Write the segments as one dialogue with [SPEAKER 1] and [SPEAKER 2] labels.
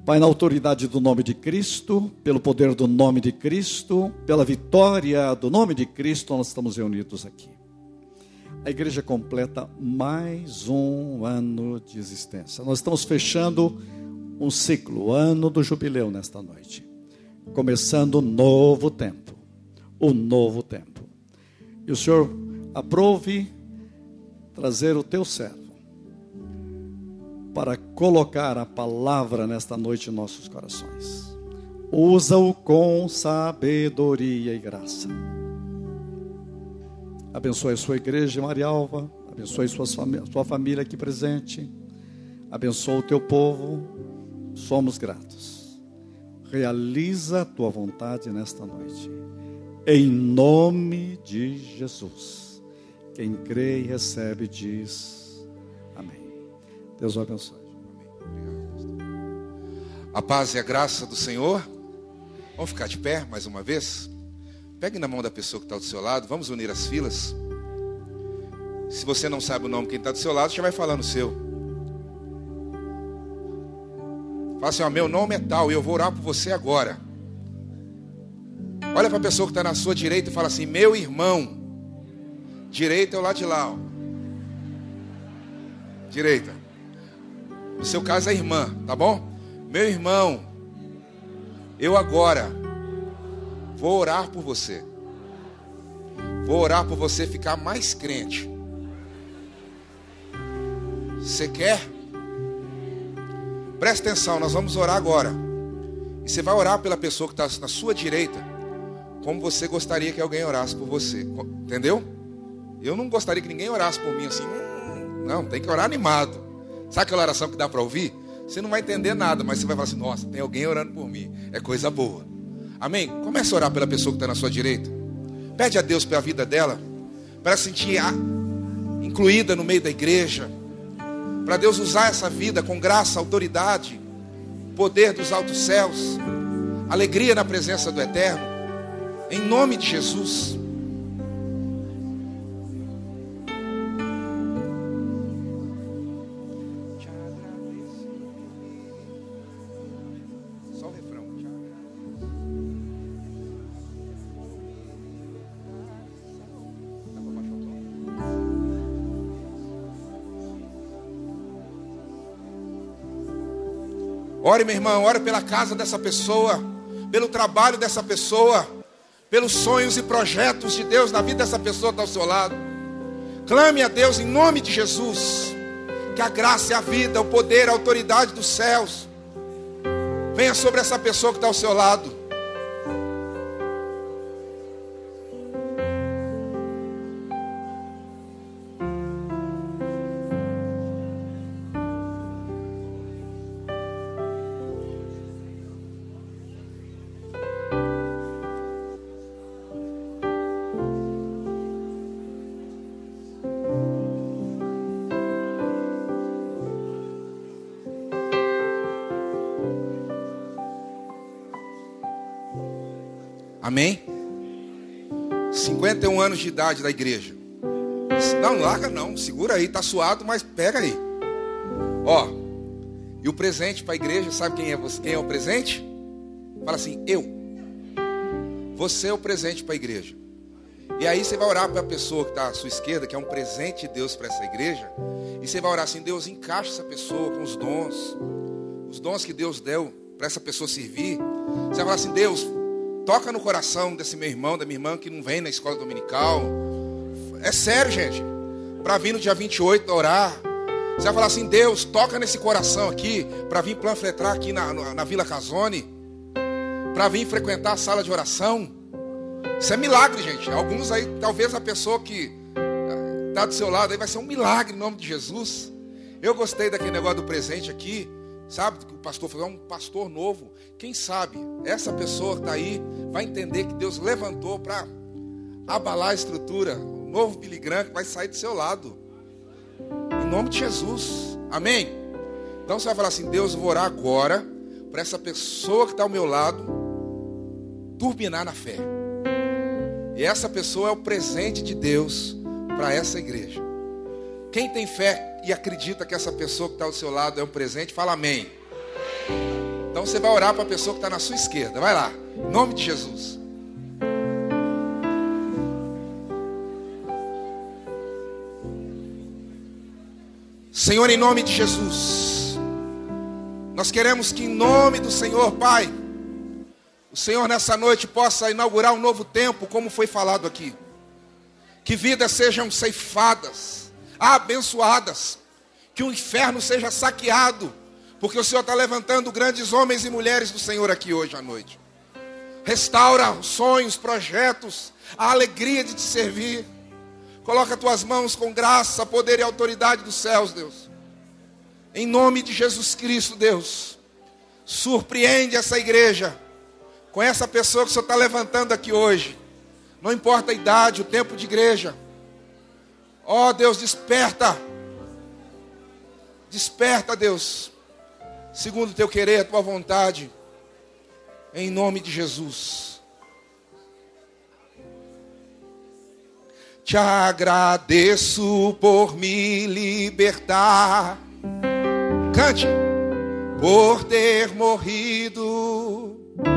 [SPEAKER 1] Pai, na autoridade do nome de Cristo, pelo poder do nome de Cristo, pela vitória do nome de Cristo, nós estamos reunidos aqui. A igreja completa mais um ano de existência. Nós estamos fechando um ciclo, o ano do jubileu nesta noite. Começando um novo tempo. Um novo tempo. E o Senhor aprove trazer o teu servo para colocar a palavra nesta noite em nossos corações. Usa-o com sabedoria e graça. Abençoe a sua igreja, Maria Alva. Abençoe sua família aqui presente. Abençoe o teu povo. Somos gratos. Realiza a tua vontade nesta noite. Em nome de Jesus. Quem crê e recebe diz amém. Deus o abençoe.
[SPEAKER 2] A paz e a graça do Senhor. Vamos ficar de pé mais uma vez. Pegue na mão da pessoa que está do seu lado. Vamos unir as filas. Se você não sabe o nome de quem está do seu lado, já vai falando o seu. Fala assim, ó, meu nome é tal e eu vou orar por você agora. Olha para a pessoa que está na sua direita e fala assim, meu irmão. Direita é o lado de lá, ó. Direita. No seu caso é irmã, tá bom? Meu irmão, eu agora vou orar por você. Vou orar por você ficar mais crente. Você quer? Presta atenção, nós vamos orar agora. E você vai orar pela pessoa que está na sua direita, como você gostaria que alguém orasse por você. Entendeu? Eu não gostaria que ninguém orasse por mim assim. Não, tem que orar animado. Sabe aquela oração que dá para ouvir? Você não vai entender nada, mas você vai falar assim, nossa, tem alguém orando por mim. É coisa boa. Amém? Comece a orar pela pessoa que está na sua direita. Pede a Deus pela vida dela, para se sentir incluída no meio da igreja, para Deus usar essa vida com graça, autoridade, poder dos altos céus, alegria na presença do Eterno, em nome de Jesus. Ore, meu irmão, ore pela casa dessa pessoa, pelo trabalho dessa pessoa, pelos sonhos e projetos de Deus na vida dessa pessoa que está ao seu lado. Clame a Deus em nome de Jesus, que a graça e a vida, o poder, a autoridade dos céus venha sobre essa pessoa que está ao seu lado. Amém? 51 anos de idade da igreja. Não, larga não, segura aí, tá suado, mas pega aí. Ó, e o presente para a igreja, sabe quem é você? Quem é o presente? Fala assim, eu. Você é o presente para a igreja. E aí você vai orar para a pessoa que está à sua esquerda, que é um presente de Deus para essa igreja. E você vai orar assim, Deus, encaixa essa pessoa com os dons que Deus deu para essa pessoa servir. Você vai falar assim, Deus, toca no coração desse meu irmão, da minha irmã que não vem na escola dominical. É sério, gente. Para vir no dia 28 orar. Você vai falar assim, Deus, toca nesse coração aqui, para vir panfletar aqui na Vila Casone, para vir frequentar a sala de oração. Isso é milagre, gente. Alguns aí, talvez a pessoa que está do seu lado aí vai ser um milagre em nome de Jesus. Eu gostei daquele negócio do presente aqui. Sabe que o pastor falou, é um pastor novo. Quem sabe essa pessoa que está aí vai entender que Deus levantou para abalar a estrutura. O novo Billy Graham que vai sair do seu lado. Em nome de Jesus. Amém? Então você vai falar assim, Deus, eu vou orar agora para essa pessoa que está ao meu lado turbinar na fé. E essa pessoa é o presente de Deus para essa igreja. Quem tem fé e acredita que essa pessoa que está ao seu lado é um presente, fala amém. Então Então você vai orar para a pessoa que está na sua esquerda. Vai lá, em nome de Jesus. Senhor, em nome de Jesus, nós queremos que em nome do Senhor, Pai, o Senhor nessa noite possa inaugurar um novo tempo, como foi falado aqui. Que vidas sejam ceifadas, abençoadas, que o inferno seja saqueado, porque o Senhor está levantando grandes homens e mulheres do Senhor aqui hoje à noite. Restaura os sonhos, projetos, a alegria de te servir. Coloca as tuas mãos com graça, poder e autoridade dos céus, Deus. Em nome de Jesus Cristo, Deus. Surpreende essa igreja com essa pessoa que o Senhor está levantando aqui hoje. Não importa a idade, o tempo de igreja. Ó Deus, desperta. Desperta, Deus. Segundo o teu querer, a tua vontade. Em nome de Jesus. Te agradeço por me libertar. Cante. Por ter morrido.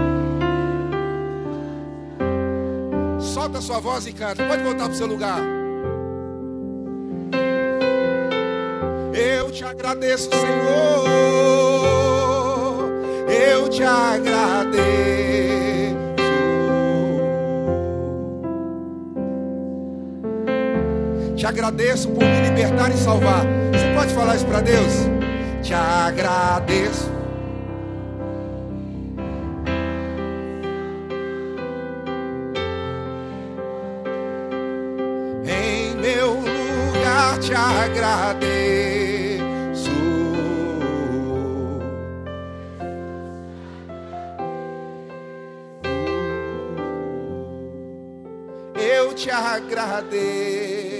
[SPEAKER 2] Solta a sua voz e canta. Pode voltar para o seu lugar. Eu te agradeço, Senhor. Eu te agradeço. Te agradeço por me libertar e salvar. Você pode falar isso para Deus? Te agradeço. Em meu lugar te agradeço. Eu te agradeço.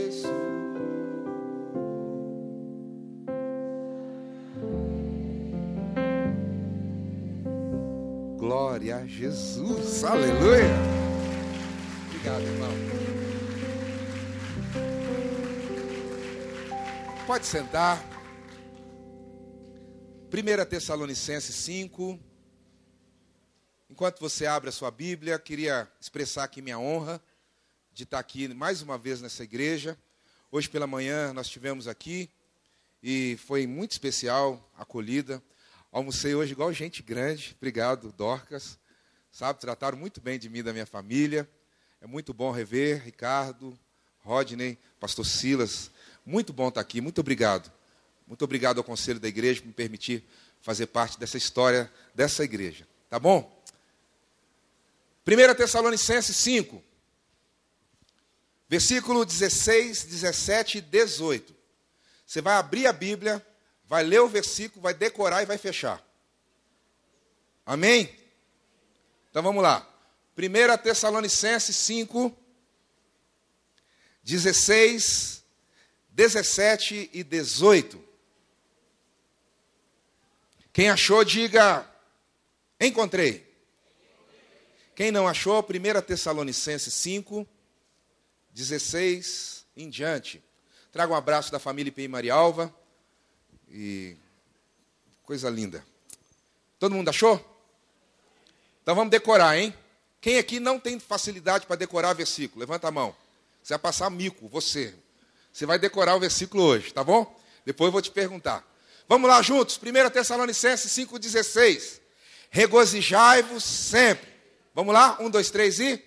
[SPEAKER 2] Glória a Jesus, aleluia. Obrigado, irmão. Pode sentar. 1 Tessalonicenses 5. Enquanto você abre a sua Bíblia, queria expressar aqui minha honra de estar aqui mais uma vez nessa igreja. Hoje pela manhã nós estivemos aqui e foi muito especial a acolhida. Almocei hoje igual gente grande. Obrigado, Dorcas. Sabe, trataram muito bem de mim e da minha família. É muito bom rever Ricardo, Rodney, Pastor Silas. Muito bom estar aqui. Muito obrigado. Muito obrigado ao Conselho da Igreja por me permitir fazer parte dessa história dessa igreja. Tá bom? 1 Tessalonicenses 5. Versículo 16, 17 e 18. Você vai abrir a Bíblia, vai ler o versículo, vai decorar e vai fechar. Amém? Então vamos lá. 1 Tessalonicenses 5, 16, 17 e 18. Quem achou, diga, encontrei. Quem não achou, 1 Tessalonicenses 5, 16 em diante. Traga um abraço da família IPI Marialva. E coisa linda. Todo mundo achou? Então vamos decorar, hein? Quem aqui não tem facilidade para decorar versículo? Levanta a mão. Você vai passar mico, você. Você vai decorar o versículo hoje, tá bom? Depois eu vou te perguntar. Vamos lá juntos. 1 Tessalonicenses 5,16. Regozijai-vos sempre. Vamos lá? 1, 2, 3 e...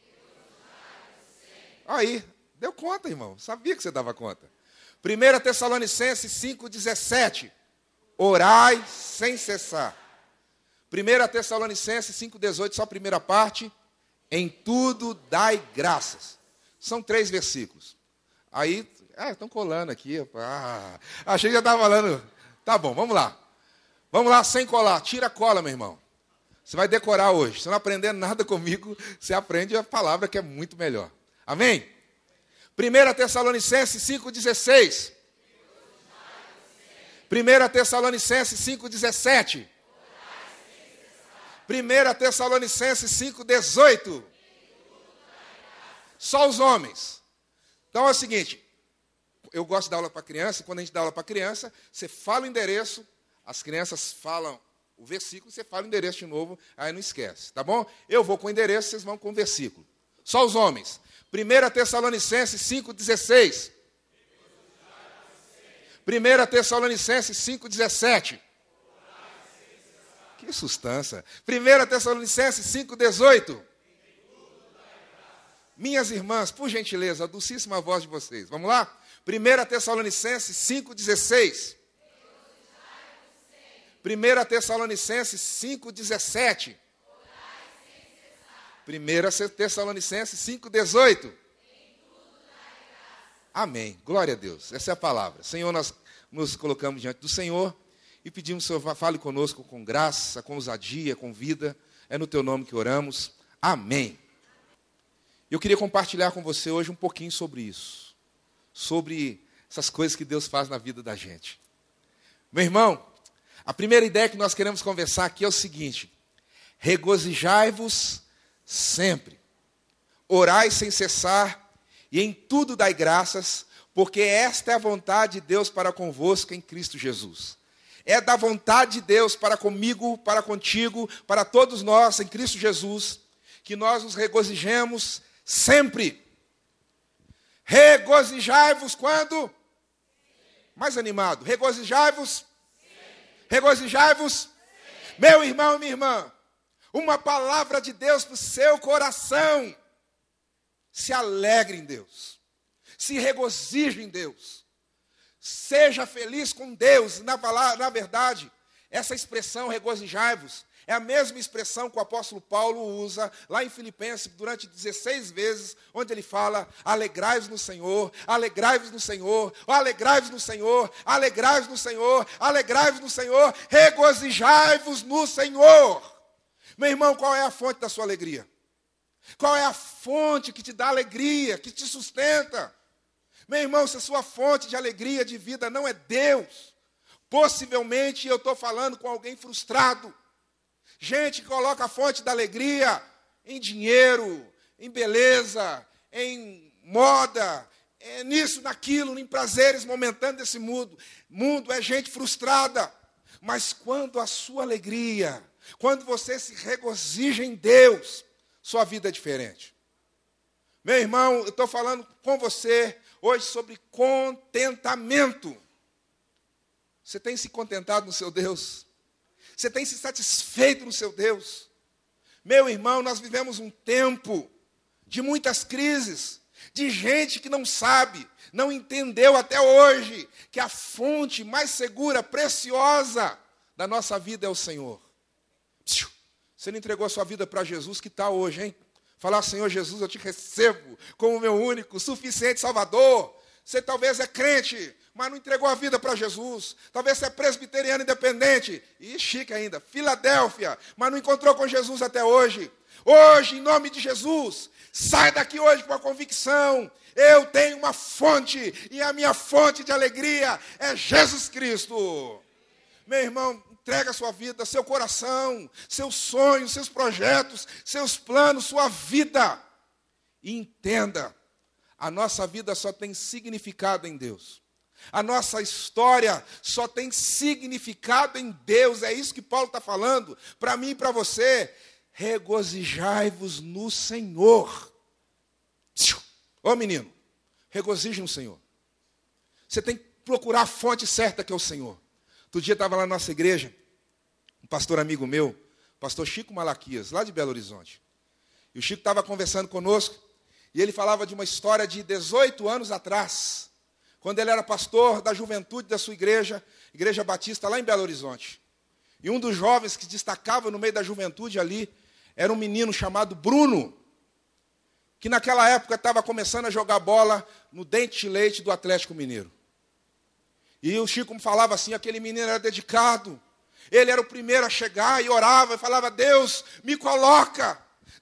[SPEAKER 2] Aí, deu conta, irmão. Sabia que você dava conta. 1 Tessalonicenses 5,17. Orai sem cessar. 1 Tessalonicenses 5,18, só a primeira parte. Em tudo dai graças. São 3 versículos. Aí, estão colando aqui. Achei que já estava falando. Tá bom, vamos lá. Vamos lá, sem colar. Tira a cola, meu irmão. Você vai decorar hoje. Se não aprender nada comigo, você aprende a palavra que é muito melhor. Amém? 1 Tessalonicenses 5,16. 1 Tessalonicenses 5,17. 1 Tessalonicenses 5,18. Só os homens. Então é o seguinte, eu gosto de dar aula para criança, e quando a gente dá aula para criança, você fala o endereço, as crianças falam o versículo, você fala o endereço de novo, aí não esquece, tá bom? Eu vou com o endereço, vocês vão com o versículo. Só os homens. 1 Tessalonicenses 5,16. 1 Tessalonicenses 5,17. Que sustância. 1 Tessalonicenses 5,18. Minhas irmãs, por gentileza, a dulcíssima voz de vocês. Vamos lá? 1 Tessalonicenses 5,16. 1 Tessalonicenses 5,17. 1 Tessalonicenses 5,18. Amém. Glória a Deus. Essa é a palavra. Senhor, nós nos colocamos diante do Senhor e pedimos que o Senhor fale conosco com graça, com ousadia, com vida. É no teu nome que oramos. Amém. Eu queria compartilhar com você hoje um pouquinho sobre isso. Sobre essas coisas que Deus faz na vida da gente. Meu irmão, a primeira ideia que nós queremos conversar aqui é o seguinte: regozijai-vos sempre, orai sem cessar, e em tudo dai graças, porque esta é a vontade de Deus para convosco em Cristo Jesus. É da vontade de Deus para comigo, para contigo, para todos nós em Cristo Jesus, que nós nos regozijemos sempre. Regozijai-vos quando? Mais animado. Regozijai-vos. Regozijai-vos. Meu irmão e minha irmã, uma palavra de Deus para o seu coração. Se alegre em Deus. Se regozije em Deus. Seja feliz com Deus. Na verdade, essa expressão regozijai-vos é a mesma expressão que o apóstolo Paulo usa lá em Filipenses durante 16 vezes, onde ele fala: alegrai-vos no Senhor, alegrai-vos no Senhor, alegrai-vos no Senhor, alegrai-vos no Senhor, alegrai-vos no Senhor, regozijai-vos no Senhor. Meu irmão, qual é a fonte da sua alegria? Qual é a fonte que te dá alegria, que te sustenta? Meu irmão, se a sua fonte de alegria, de vida não é Deus, possivelmente eu estou falando com alguém frustrado. Gente que coloca a fonte da alegria em dinheiro, em beleza, em moda, nisso, naquilo, em prazeres momentâneos desse mundo. Mundo é gente frustrada. Mas quando a sua alegria, quando você se regozija em Deus, sua vida é diferente. Meu irmão, eu estou falando com você hoje sobre contentamento. Você tem se contentado no seu Deus? Você tem se satisfeito no seu Deus? Meu irmão, nós vivemos um tempo de muitas crises, de gente que não sabe, não entendeu até hoje que a fonte mais segura, preciosa da nossa vida é o Senhor. Você não entregou a sua vida para Jesus, que tal hoje, hein? Falar: Senhor Jesus, eu te recebo como meu único, suficiente Salvador. Você talvez é crente, mas não entregou a vida para Jesus. Talvez você é presbiteriano independente, e chique ainda, Filadélfia, mas não encontrou com Jesus até hoje. Hoje, em nome de Jesus, sai daqui hoje com a convicção: eu tenho uma fonte, e a minha fonte de alegria é Jesus Cristo. Meu irmão, entrega a sua vida, seu coração, seus sonhos, seus projetos, seus planos, sua vida. E entenda, a nossa vida só tem significado em Deus. A nossa história só tem significado em Deus. É isso que Paulo está falando para mim e para você. Regozijai-vos no Senhor. Ô menino, regozije no Senhor. Você tem que procurar a fonte certa, que é o Senhor. Outro dia estava lá na nossa igreja, um pastor amigo meu, pastor Chico Malaquias, lá de Belo Horizonte. E o Chico estava conversando conosco, e ele falava de uma história de 18 anos atrás, quando ele era pastor da juventude da sua igreja, Igreja Batista, lá em Belo Horizonte. E um dos jovens que destacava no meio da juventude ali, era um menino chamado Bruno, que naquela época estava começando a jogar bola no Dente de Leite do Atlético Mineiro. E o Chico me falava assim: aquele menino era dedicado, ele era o primeiro a chegar e orava, e falava: Deus me coloca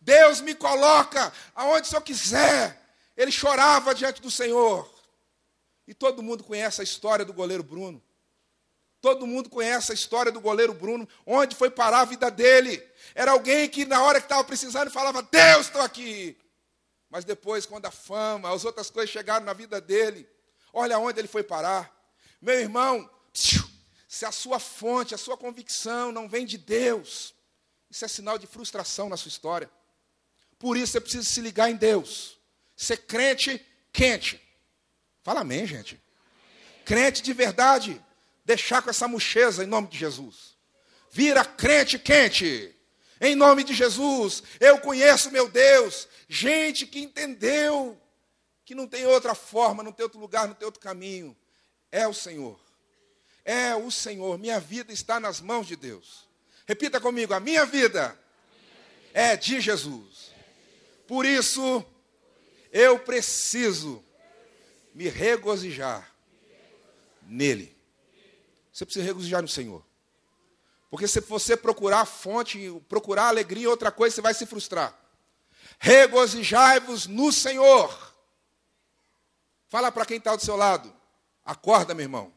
[SPEAKER 2] aonde o Senhor quiser. Ele chorava diante do Senhor. E todo mundo conhece a história do goleiro Bruno. Todo mundo conhece a história do goleiro Bruno, onde foi parar a vida dele. Era alguém que na hora que estava precisando falava: Deus, estou aqui. Mas depois, quando a fama, as outras coisas chegaram na vida dele, olha onde ele foi parar. Meu irmão, Se a sua fonte, a sua convicção não vem de Deus, isso é sinal de frustração na sua história. Por isso você precisa se ligar em Deus. Ser crente quente. Fala amém, gente. Crente de verdade. Deixar com essa mocheza em nome de Jesus. Vira crente quente. Em nome de Jesus. Eu conheço meu Deus. Gente que entendeu que não tem outra forma, não tem outro lugar, não tem outro caminho. É o Senhor. É o Senhor. Minha vida está nas mãos de Deus. Repita comigo. A minha vida é de Jesus. Por isso, eu preciso me regozijar nele. Você precisa regozijar no Senhor. Porque se você procurar fonte, procurar alegria, outra coisa, você vai se frustrar. Regozijai-vos no Senhor. Fala para quem está do seu lado. Acorda, meu irmão.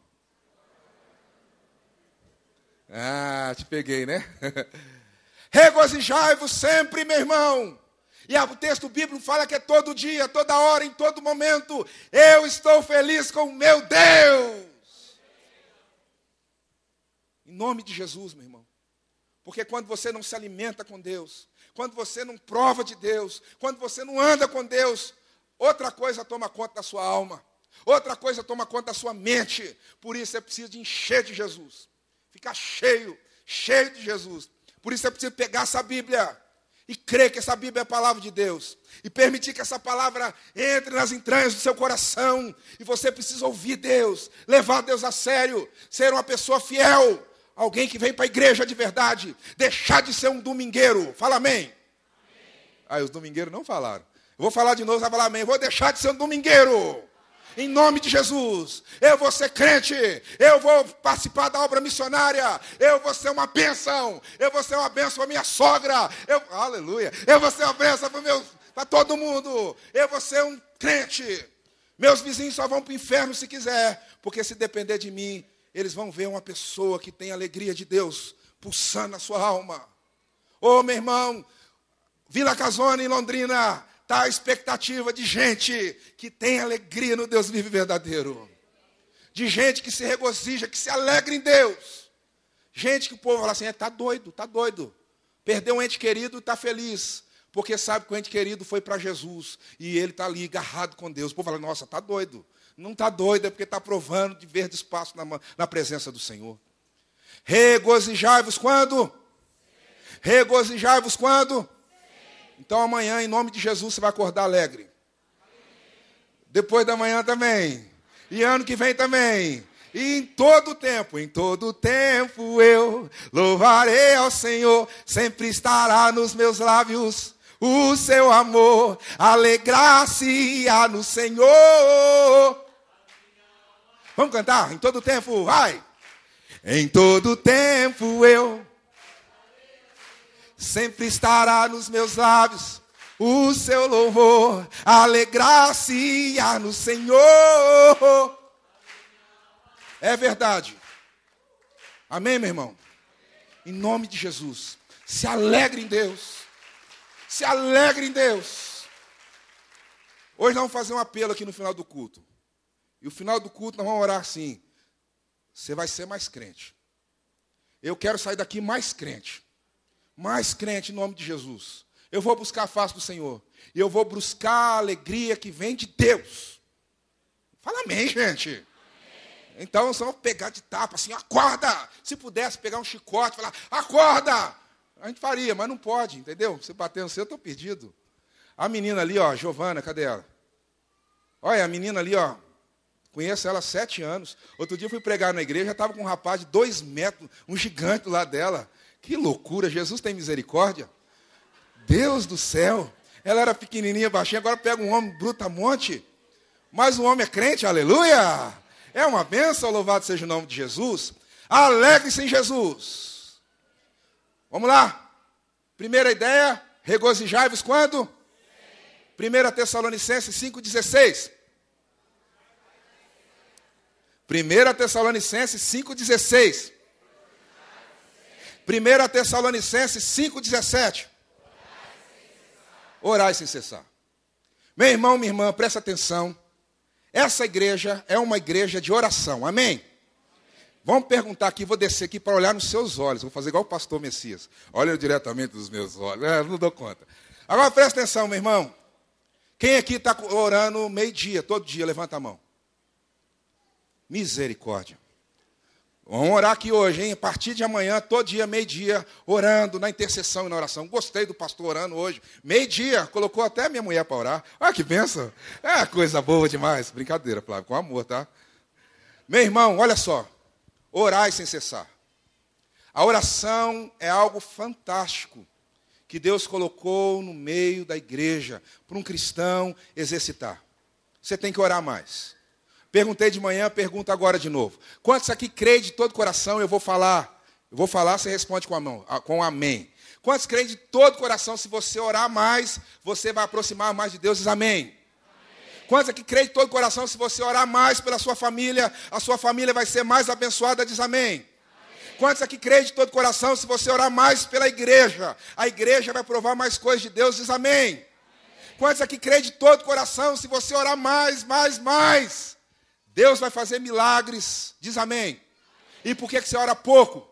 [SPEAKER 2] Ah, te peguei, né? Regozijai-vos sempre, meu irmão. E o texto bíblico fala que é todo dia, toda hora, em todo momento. Eu estou feliz com o meu Deus. Em nome de Jesus, meu irmão. Porque quando você não se alimenta com Deus, quando você não prova de Deus, quando você não anda com Deus, outra coisa toma conta da sua alma. Outra coisa toma conta da sua mente. Por isso é preciso de encher de Jesus. Ficar cheio de Jesus. Por isso é preciso pegar essa Bíblia e crer que essa Bíblia é a palavra de Deus. E permitir que essa palavra entre nas entranhas do seu coração. E você precisa ouvir Deus. Levar Deus a sério. Ser uma pessoa fiel. Alguém que vem para a igreja de verdade. Deixar de ser um domingueiro. Fala amém. Aí os domingueiros não falaram. Eu vou falar de novo, você vai falar amém. Eu vou deixar de ser um domingueiro. Em nome de Jesus. Eu vou ser crente. Eu vou participar da obra missionária. Eu vou ser uma bênção. Eu vou ser uma bênção para minha sogra. Aleluia. Eu vou ser uma bênção para todo mundo. Eu vou ser um crente. Meus vizinhos só vão para o inferno se quiser. Porque se depender de mim, eles vão ver uma pessoa que tem a alegria de Deus pulsando na sua alma. Ô, meu irmão, Vila Casone, em Londrina, está a expectativa de gente que tem alegria no Deus vivo e verdadeiro. De gente que se regozija, que se alegra em Deus. Gente que o povo fala assim, está doido, está doido. Perdeu um ente querido e está feliz. Porque sabe que o ente querido foi para Jesus. E ele está ali agarrado com Deus. O povo fala, nossa, está doido. Não está doido, é porque está provando de verde espaço na presença do Senhor. Regozijai-vos quando? Regozijai-vos quando? Então amanhã, em nome de Jesus, você vai acordar alegre. Depois da manhã também. E ano que vem também. E em todo tempo eu louvarei ao Senhor. Sempre estará nos meus lábios o seu amor. Alegrar-se-á no Senhor. Vamos cantar? Em todo tempo, vai. Em todo tempo eu sempre estará nos meus lábios o seu louvor, alegrar-se-á no Senhor. É verdade. Amém, meu irmão? Em nome de Jesus. Se alegre em Deus. Se alegre em Deus. Hoje nós vamos fazer um apelo aqui no final do culto. E no final do culto nós vamos orar assim. Você vai ser mais crente. Eu quero sair daqui mais crente. Mais crente em nome de Jesus. Eu vou buscar a face do Senhor. E eu vou buscar a alegria que vem de Deus. Fala amém, gente. Amém. Então, nós vamos pegar de tapa assim, acorda. Se pudesse pegar um chicote e falar, acorda. A gente faria, mas não pode, entendeu? Você bater no seu, eu estou perdido. A menina ali, ó, Giovana, cadê ela? Olha, a menina ali, ó. Conheço ela há 7 anos. Outro dia eu fui pregar na igreja, estava com um rapaz de 2 metros, um gigante do lado dela. Que loucura, Jesus tem misericórdia. Deus do céu. Ela era pequenininha, baixinha, agora pega um homem brutamonte. Mas o homem é crente, aleluia. É uma bênção, louvado seja o nome de Jesus. Alegre-se em Jesus. Vamos lá. Primeira ideia, regozijai-vos quando? 1 Tessalonicenses 5,16. 1 Tessalonicenses 5,16. 1 Tessalonicenses 5,17. Orai sem cessar. Meu irmão, minha irmã, presta atenção. Essa igreja é uma igreja de oração, amém? Vamos perguntar aqui, vou descer aqui para olhar nos seus olhos. Vou fazer igual o pastor Messias. Olha diretamente nos meus olhos. Não dou conta. Agora presta atenção, meu irmão. Quem aqui está orando meio-dia, todo dia? Levanta a mão. Misericórdia. Vamos orar aqui hoje, hein? A partir de amanhã, todo dia, meio-dia, orando na intercessão e na oração. Gostei do pastor orando hoje. Meio-dia, colocou até minha mulher para orar. Ah, que bênção. É coisa boa demais. Brincadeira, Flávio, com amor, tá? Meu irmão, olha só. Orai sem cessar. A oração é algo fantástico que Deus colocou no meio da igreja para um cristão exercitar. Você tem que orar mais. Perguntei de manhã, pergunto agora de novo. Quantos aqui creem de todo coração? Eu vou falar, você responde com a mão, com amém. Quantos creem de todo coração? Se você orar mais, você vai aproximar mais de Deus, diz amém. Quantos aqui creem de todo coração? Se você orar mais pela sua família, a sua família vai ser mais abençoada, diz amém. Quantos aqui creem de todo coração? Se você orar mais pela igreja, a igreja vai provar mais coisas de Deus, diz amém. Quantos aqui creem de todo coração? Se você orar mais, Deus vai fazer milagres, diz amém. E por que você ora pouco?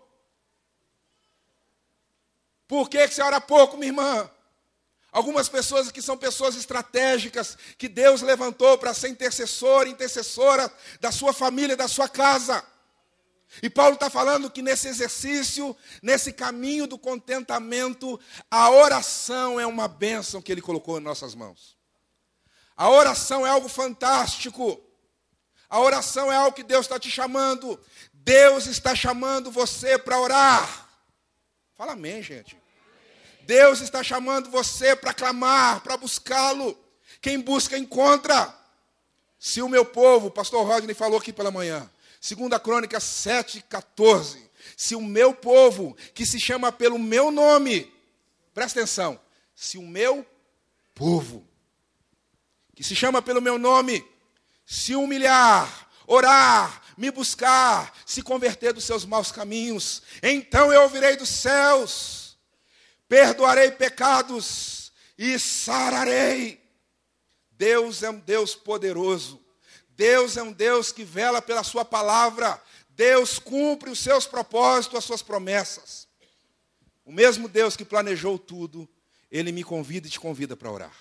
[SPEAKER 2] Por que você ora pouco, minha irmã? Algumas pessoas aqui são pessoas estratégicas, que Deus levantou para ser intercessor, intercessora da sua família, da sua casa. E Paulo está falando que nesse exercício, nesse caminho do contentamento, a oração é uma bênção que ele colocou em nossas mãos. A oração é algo fantástico. A oração é algo que Deus está te chamando. Deus está chamando você para orar. Fala amém, gente. Deus está chamando você para clamar, para buscá-lo. Quem busca, encontra. Se o meu povo, o pastor Rodney falou aqui pela manhã, 2 Crônicas 7:14. Se o meu povo, que se chama pelo meu nome, presta atenção, se o meu povo, que se chama pelo meu nome, se humilhar, orar, me buscar, se converter dos seus maus caminhos, então eu ouvirei dos céus, perdoarei pecados e sararei. Deus é um Deus poderoso. Deus é um Deus que vela pela sua palavra. Deus cumpre os seus propósitos, as suas promessas. O mesmo Deus que planejou tudo, Ele me convida e te convida para orar.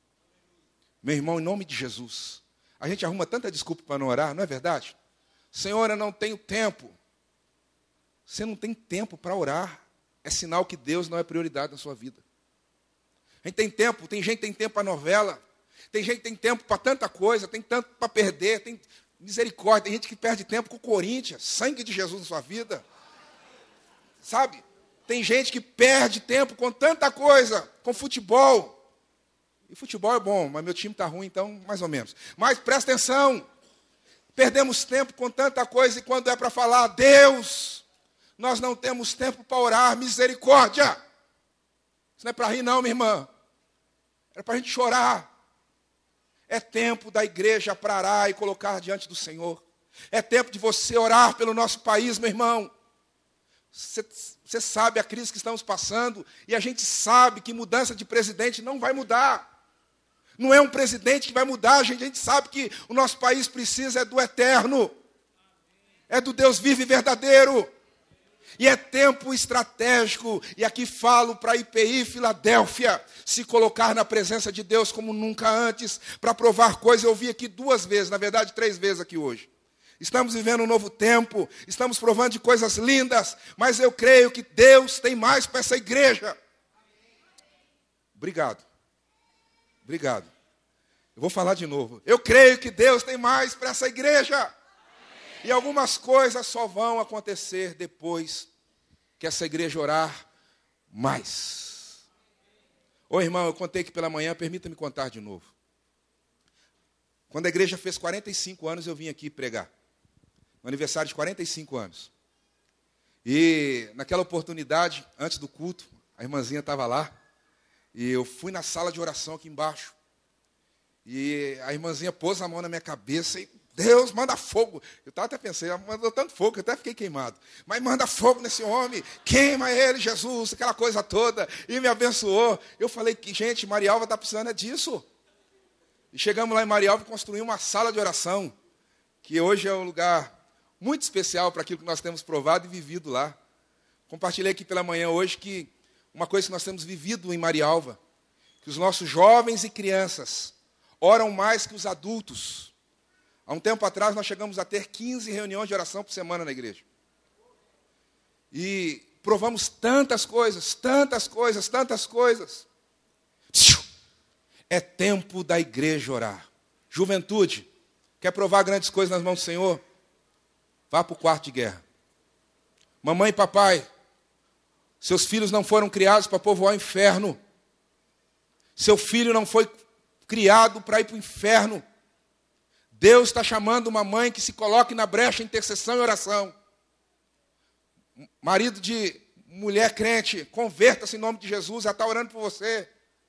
[SPEAKER 2] Meu irmão, em nome de Jesus, a gente arruma tanta desculpa para não orar, não é verdade? Senhor, eu não tenho tempo. Você não tem tempo para orar. É sinal que Deus não é prioridade na sua vida. A gente tem tempo, tem gente que tem tempo para novela. Tem gente que tem tempo para tanta coisa, tem tanto para perder, tem misericórdia. Tem gente que perde tempo com o Corinthians, sangue de Jesus na sua vida. Sabe? Tem gente que perde tempo com tanta coisa, com futebol. E futebol é bom, mas meu time está ruim, então mais ou menos. Mas presta atenção, perdemos tempo com tanta coisa e quando é para falar, Deus, nós não temos tempo para orar, misericórdia. Isso não é para rir não, minha irmã. É para a gente chorar. É tempo da igreja parar e colocar diante do Senhor. É tempo de você orar pelo nosso país, meu irmão. Você sabe a crise que estamos passando e a gente sabe que mudança de presidente não vai mudar. Não é um presidente que vai mudar, a gente sabe que o nosso país precisa é do eterno. É do Deus vivo e verdadeiro. E é tempo estratégico, e aqui falo para a IPI Filadélfia, se colocar na presença de Deus como nunca antes, para provar coisas. Eu vi aqui 2 vezes, na verdade 3 vezes aqui hoje. Estamos vivendo um novo tempo, estamos provando de coisas lindas, mas eu creio que Deus tem mais para essa igreja. Obrigado. Eu vou falar de novo. Eu creio que Deus tem mais para essa igreja. E algumas coisas só vão acontecer depois que essa igreja orar mais. Ô irmão, eu contei aqui pela manhã, permita-me contar de novo. Quando a igreja fez 45 anos, eu vim aqui pregar. No aniversário de 45 anos. E naquela oportunidade, antes do culto, a irmãzinha estava lá. E eu fui na sala de oração aqui embaixo. E a irmãzinha pôs a mão na minha cabeça e Deus, manda fogo. Eu estava até pensando, mandou tanto fogo que eu até fiquei queimado. Mas manda fogo nesse homem, queima ele, Jesus, aquela coisa toda. E me abençoou. Eu falei que, gente, Marialva está precisando disso. E chegamos lá em Marialva e construímos uma sala de oração, que hoje é um lugar muito especial para aquilo que nós temos provado e vivido lá. Compartilhei aqui pela manhã hoje que uma coisa que nós temos vivido em Marialva, que os nossos jovens e crianças oram mais que os adultos. Há um tempo atrás nós chegamos a ter 15 reuniões de oração por semana na igreja. E provamos tantas coisas, tantas coisas, tantas coisas. É tempo da igreja orar. Juventude, quer provar grandes coisas nas mãos do Senhor? Vá para o quarto de guerra. Mamãe e papai, seus filhos não foram criados para povoar o inferno. Seu filho não foi criado para ir para o inferno. Deus está chamando uma mãe que se coloque na brecha, intercessão e oração. Marido de mulher crente, converta-se em nome de Jesus, ela está orando por você.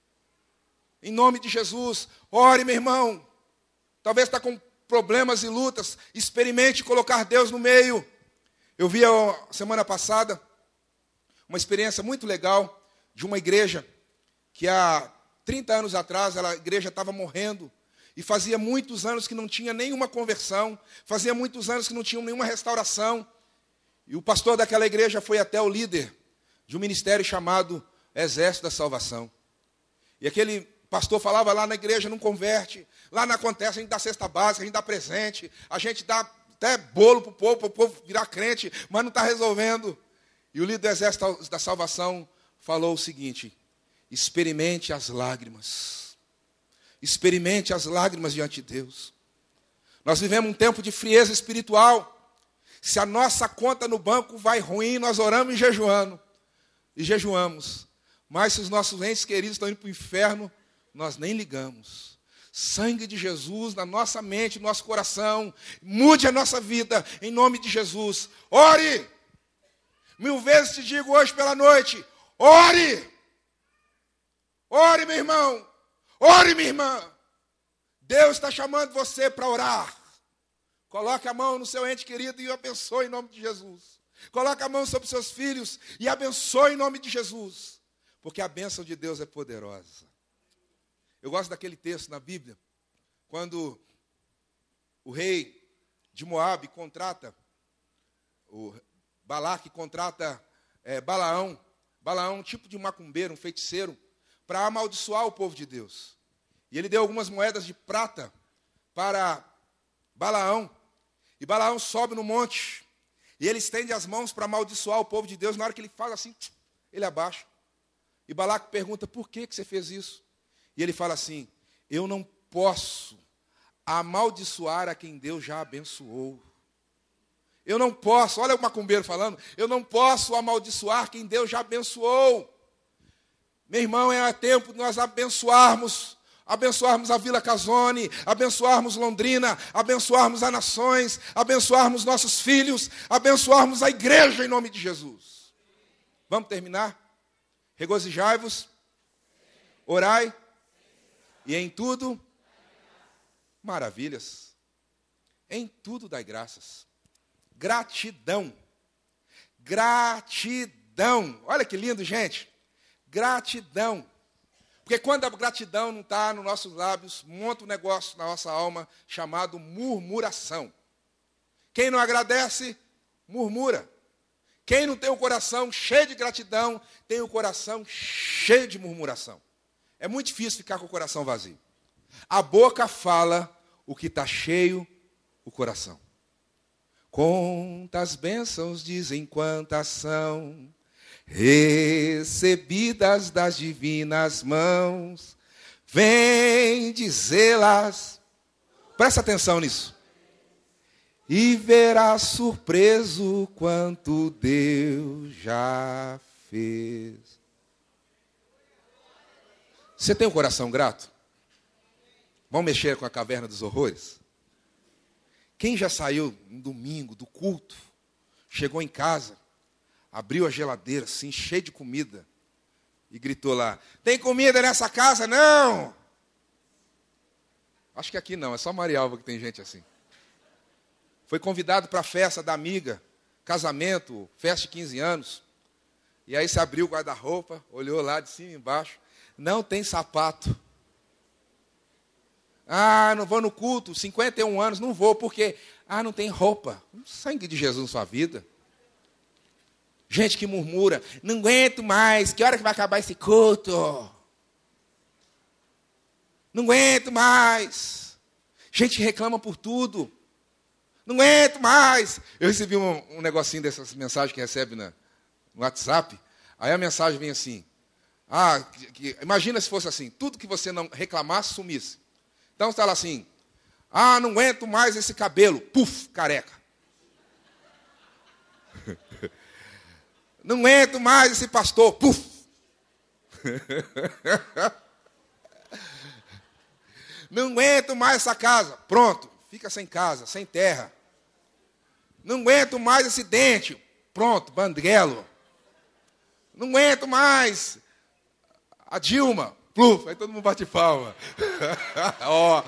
[SPEAKER 2] Em nome de Jesus, ore, meu irmão. Talvez está com problemas e lutas, experimente colocar Deus no meio. Eu vi semana passada uma experiência muito legal de uma igreja que há 30 anos atrás a igreja estava morrendo e fazia muitos anos que não tinha nenhuma conversão, fazia muitos anos que não tinha nenhuma restauração. E o pastor daquela igreja foi até o líder de um ministério chamado Exército da Salvação. E aquele pastor falava lá na igreja, não converte, lá não acontece, a gente dá cesta básica, a gente dá presente, a gente dá até bolo para o povo virar crente, mas não está resolvendo. E o líder do Exército da Salvação falou o seguinte: experimente as lágrimas. Experimente as lágrimas diante de Deus. Nós vivemos um tempo de frieza espiritual. Se a nossa conta no banco vai ruim, nós oramos e jejuamos. Mas se os nossos entes queridos estão indo para o inferno, nós nem ligamos. Sangue de Jesus na nossa mente, no nosso coração. Mude a nossa vida em nome de Jesus. Ore! 1000 vezes te digo hoje pela noite, ore! Ore, meu irmão! Ore, minha irmã! Deus está chamando você para orar. Coloque a mão no seu ente querido e o abençoe em nome de Jesus. Coloque a mão sobre seus filhos e abençoe em nome de Jesus. Porque a bênção de Deus é poderosa. Eu gosto daquele texto na Bíblia, quando o rei de Moabe contrata, o Balaque contrata Balaão. Balaão, um tipo de macumbeiro, um feiticeiro, para amaldiçoar o povo de Deus. E ele deu algumas moedas de prata para Balaão. E Balaão sobe no monte. E ele estende as mãos para amaldiçoar o povo de Deus. Na hora que ele faz assim, ele abaixa. E Balaque pergunta, por que você fez isso? E ele fala assim, eu não posso amaldiçoar a quem Deus já abençoou. Eu não posso, olha o macumbeiro falando, eu não posso amaldiçoar quem Deus já abençoou. Meu irmão, é tempo de nós abençoarmos a Vila Casone, abençoarmos Londrina, abençoarmos as nações, abençoarmos nossos filhos, abençoarmos a igreja em nome de Jesus. Vamos terminar? Regozijai-vos, orai, e em tudo, maravilhas. Em tudo dai graças. Gratidão. Gratidão. Olha que lindo, gente. Gratidão. Porque quando a gratidão não está nos nossos lábios, monta um negócio na nossa alma chamado murmuração. Quem não agradece, murmura. Quem não tem o coração cheio de gratidão, tem o coração cheio de murmuração. É muito difícil ficar com o coração vazio. A boca fala o que está cheio o coração. Quantas bênçãos dizem quantas são recebidas das divinas mãos, vem dizê-las, presta atenção nisso, e verás surpreso quanto Deus já fez. Você tem um coração grato? Vamos mexer com a caverna dos horrores? Quem já saiu um domingo do culto, chegou em casa, abriu a geladeira assim, cheia de comida, e gritou lá, tem comida nessa casa? Não! Acho que aqui não, é só Marialva que tem gente assim. Foi convidado para a festa da amiga, casamento, festa de 15 anos. E aí se abriu o guarda-roupa, olhou lá de cima e embaixo, não tem sapato. Ah, não vou no culto, 51 anos, não vou, porque Ah, não tem roupa. O sangue de Jesus na sua vida. Gente que murmura, não aguento mais, que hora que vai acabar esse culto? Não aguento mais. Gente que reclama por tudo. Não aguento mais. Eu recebi um negocinho dessas mensagens que recebe no WhatsApp. Aí a mensagem vem assim. Imagina se fosse assim. Tudo que você não reclamasse, sumisse. Então está lá assim. Não aguento mais esse cabelo. Puf, careca. Não aguento mais esse pastor. Puf. Não aguento mais essa casa. Pronto. Fica sem casa, sem terra. Não aguento mais esse dente. Pronto, banguelo. Não aguento mais a Dilma. Pluf, aí todo mundo bate palma. Ó.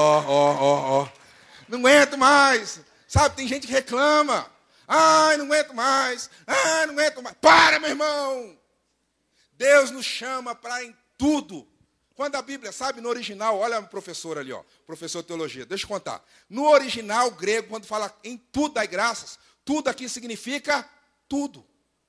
[SPEAKER 2] Não aguento mais. Sabe, tem gente que reclama. Não aguento mais. Não aguento mais. Para, meu irmão. Deus nos chama para em tudo. Quando a Bíblia, sabe, no original, olha o professor ali, professor de teologia, deixa eu contar. No original grego, quando fala em tudo dai graças, tudo aqui significa tudo.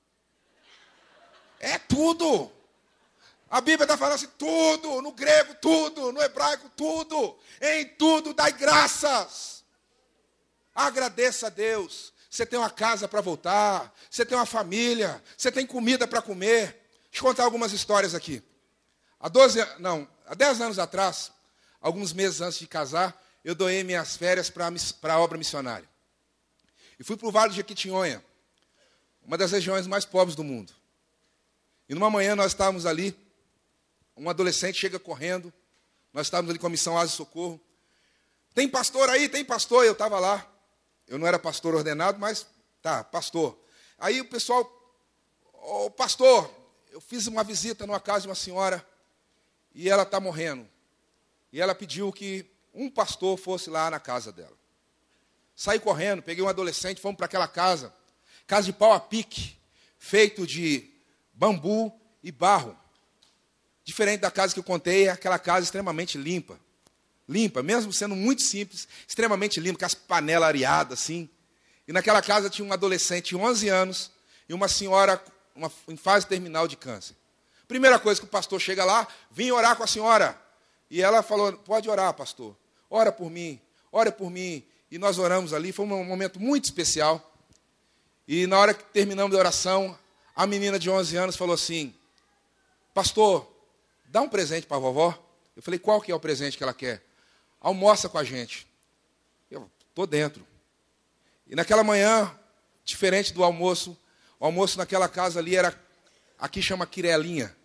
[SPEAKER 2] É tudo. A Bíblia está falando assim, tudo, no grego tudo, no hebraico tudo. Em tudo dai graças. Agradeça a Deus. Você tem uma casa para voltar, você tem uma família, você tem comida para comer. Deixa eu contar algumas histórias aqui. Há 10 anos atrás, alguns meses antes de casar, eu doei minhas férias para a obra missionária. E fui para o Vale de Jequitinhonha, uma das regiões mais pobres do mundo. E numa manhã nós estávamos ali, um adolescente chega correndo, nós estávamos ali com a missão Asa e Socorro. Tem pastor aí? Tem pastor? Eu estava lá. Eu não era pastor ordenado, mas pastor. Aí o pessoal, pastor, eu fiz uma visita numa casa de uma senhora, e ela está morrendo. E ela pediu que um pastor fosse lá na casa dela. Saí correndo, peguei um adolescente, fomos para aquela casa. Casa de pau a pique, feito de bambu e barro. Diferente da casa que eu contei, é aquela casa extremamente limpa. Limpa, mesmo sendo muito simples, extremamente limpa, com as panelas areadas, assim. E naquela casa tinha um adolescente de 11 anos e uma senhora em fase terminal de câncer. Primeira coisa que o pastor chega lá, vim orar com a senhora. E ela falou, pode orar, pastor. Ora por mim, ora por mim. E nós oramos ali, foi um momento muito especial. E na hora que terminamos a oração, a menina de 11 anos falou assim, pastor, dá um presente para a vovó. Eu falei, qual que é o presente que ela quer? Almoça com a gente. Eu estou dentro. E naquela manhã, diferente do almoço, o almoço naquela casa ali era, aqui chama quirelinha,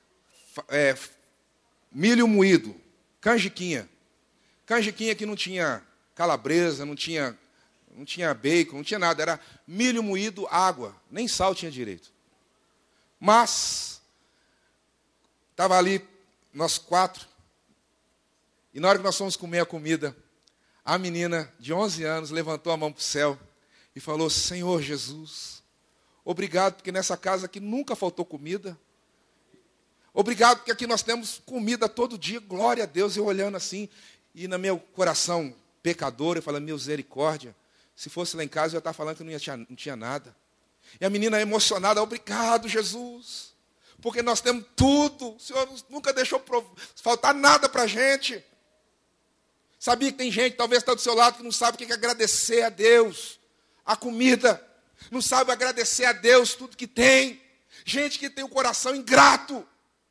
[SPEAKER 2] milho moído, canjiquinha. Canjiquinha que não tinha calabresa, não tinha bacon, não tinha nada. Era milho moído, água, nem sal tinha direito. Mas, estava ali, nós 4, e na hora que nós fomos comer a comida, a menina de 11 anos levantou a mão para o céu e falou, Senhor Jesus, obrigado porque nessa casa aqui nunca faltou comida. Obrigado porque aqui nós temos comida todo dia, glória a Deus. Eu olhando assim, e no meu coração pecador, eu falando, misericórdia, se fosse lá em casa eu ia estar falando que não tinha nada. E a menina emocionada, obrigado Jesus, porque nós temos tudo, o Senhor nunca deixou faltar nada para a gente. Sabia que tem gente, talvez está do seu lado, que não sabe o que é agradecer a Deus. A comida, não sabe agradecer a Deus tudo que tem. Gente que tem o coração ingrato.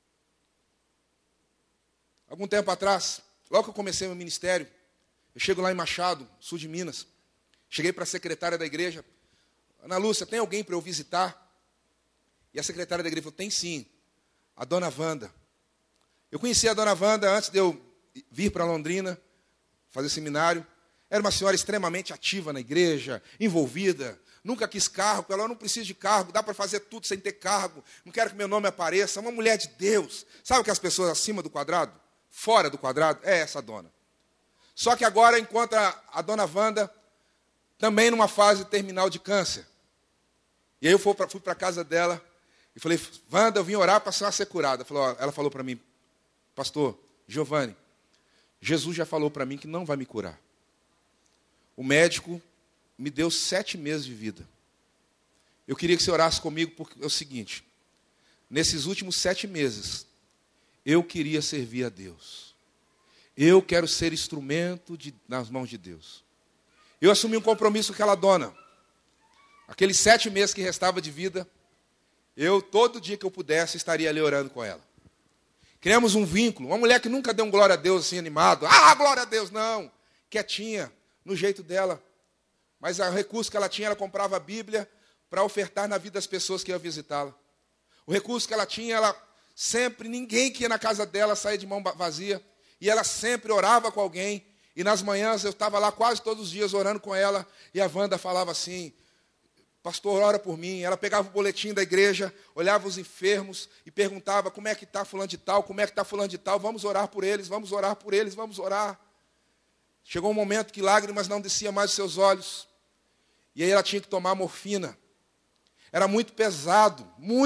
[SPEAKER 2] Algum tempo atrás, logo que eu comecei meu ministério, eu chego lá em Machado, sul de Minas. Cheguei para a secretária da igreja. Ana Lúcia, tem alguém para eu visitar? E a secretária da igreja falou, tem sim, a dona Wanda. Eu conheci a dona Wanda antes de eu vir para Londrina, fazer seminário. Era uma senhora extremamente ativa na igreja, envolvida, nunca quis cargo, ela não precisa de cargo, dá para fazer tudo sem ter cargo, não quero que meu nome apareça, uma mulher de Deus. Sabe que as pessoas acima do quadrado, fora do quadrado, é essa dona. Só que agora encontra a dona Wanda também numa fase terminal de câncer. E aí eu fui para a casa dela e falei, Wanda, eu vim orar para a senhora ser curada. Ela falou para mim, pastor Giovanni, Jesus já falou para mim que não vai me curar. O médico me deu 7 meses de vida. Eu queria que você orasse comigo, porque é o seguinte: nesses últimos 7 meses, eu queria servir a Deus. Eu quero ser instrumento nas mãos de Deus. Eu assumi um compromisso com aquela dona. Aqueles 7 meses que restava de vida, eu, todo dia que eu pudesse, estaria ali orando com ela. Criamos um vínculo. Uma mulher que nunca deu um glória a Deus assim animado. Ah, glória a Deus, não. Quietinha, no jeito dela. Mas o recurso que ela tinha, ela comprava a Bíblia para ofertar na vida das pessoas que iam visitá-la. O recurso que ela tinha, ela sempre, ninguém que ia na casa dela saía de mão vazia. E ela sempre orava com alguém. E nas manhãs eu estava lá quase todos os dias orando com ela. E a Wanda falava assim: pastor, ora por mim. Ela pegava o boletim da igreja, olhava os enfermos e perguntava: como é que está fulano de tal, como é que está fulano de tal, vamos orar por eles, vamos orar por eles, vamos orar. Chegou um momento que lágrimas não desciam mais dos seus olhos. E aí ela tinha que tomar morfina. Era muito pesado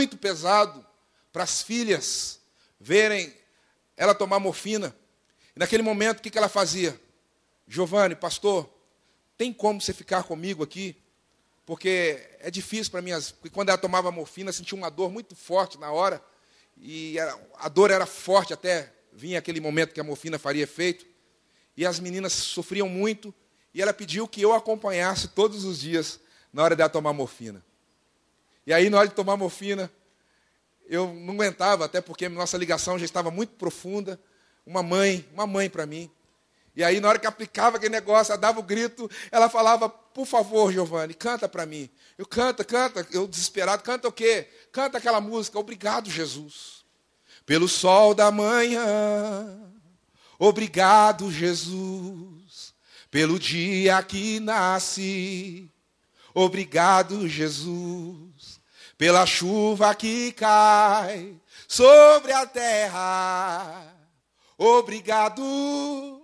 [SPEAKER 2] para as filhas verem ela tomar morfina. E naquele momento, o que ela fazia? Giovanni, pastor, tem como você ficar comigo aqui? Porque é difícil para mim, porque quando ela tomava morfina, sentia uma dor muito forte na hora, e a dor era forte até vinha aquele momento que a morfina faria efeito, e as meninas sofriam muito, e ela pediu que eu acompanhasse todos os dias na hora dela tomar morfina. E aí, na hora de tomar morfina, eu não aguentava, até porque nossa ligação já estava muito profunda, uma mãe para mim. E aí, na hora que aplicava aquele negócio, ela dava o grito, ela falava: por favor, Giovanni, canta para mim. Eu canta, eu desesperado, canta o quê? Canta aquela música, obrigado, Jesus, pelo sol da manhã, obrigado, Jesus, pelo dia que nasci, obrigado, Jesus, pela chuva que cai sobre a terra, obrigado.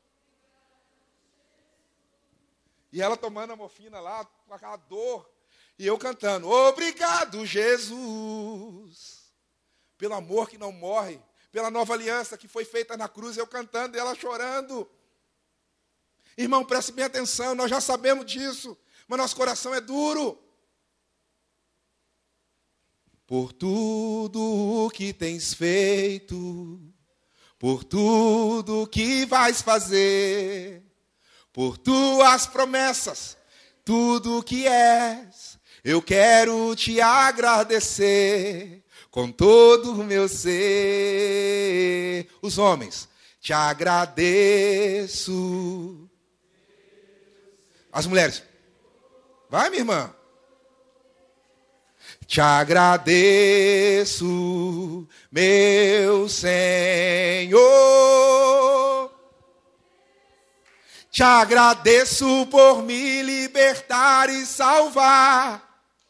[SPEAKER 2] E ela tomando a morfina lá, com aquela dor, e eu cantando: obrigado, Jesus, pelo amor que não morre, pela nova aliança que foi feita na cruz, eu cantando e ela chorando. Irmão, preste bem atenção, nós já sabemos disso, mas nosso coração é duro. Por tudo o que tens feito, por tudo que vais fazer, por tuas promessas, tudo o que és, eu quero te agradecer com todo o meu ser. Os homens, te agradeço. As mulheres, vai, minha irmã. Te agradeço, meu Senhor. Te agradeço por me libertar e salvar.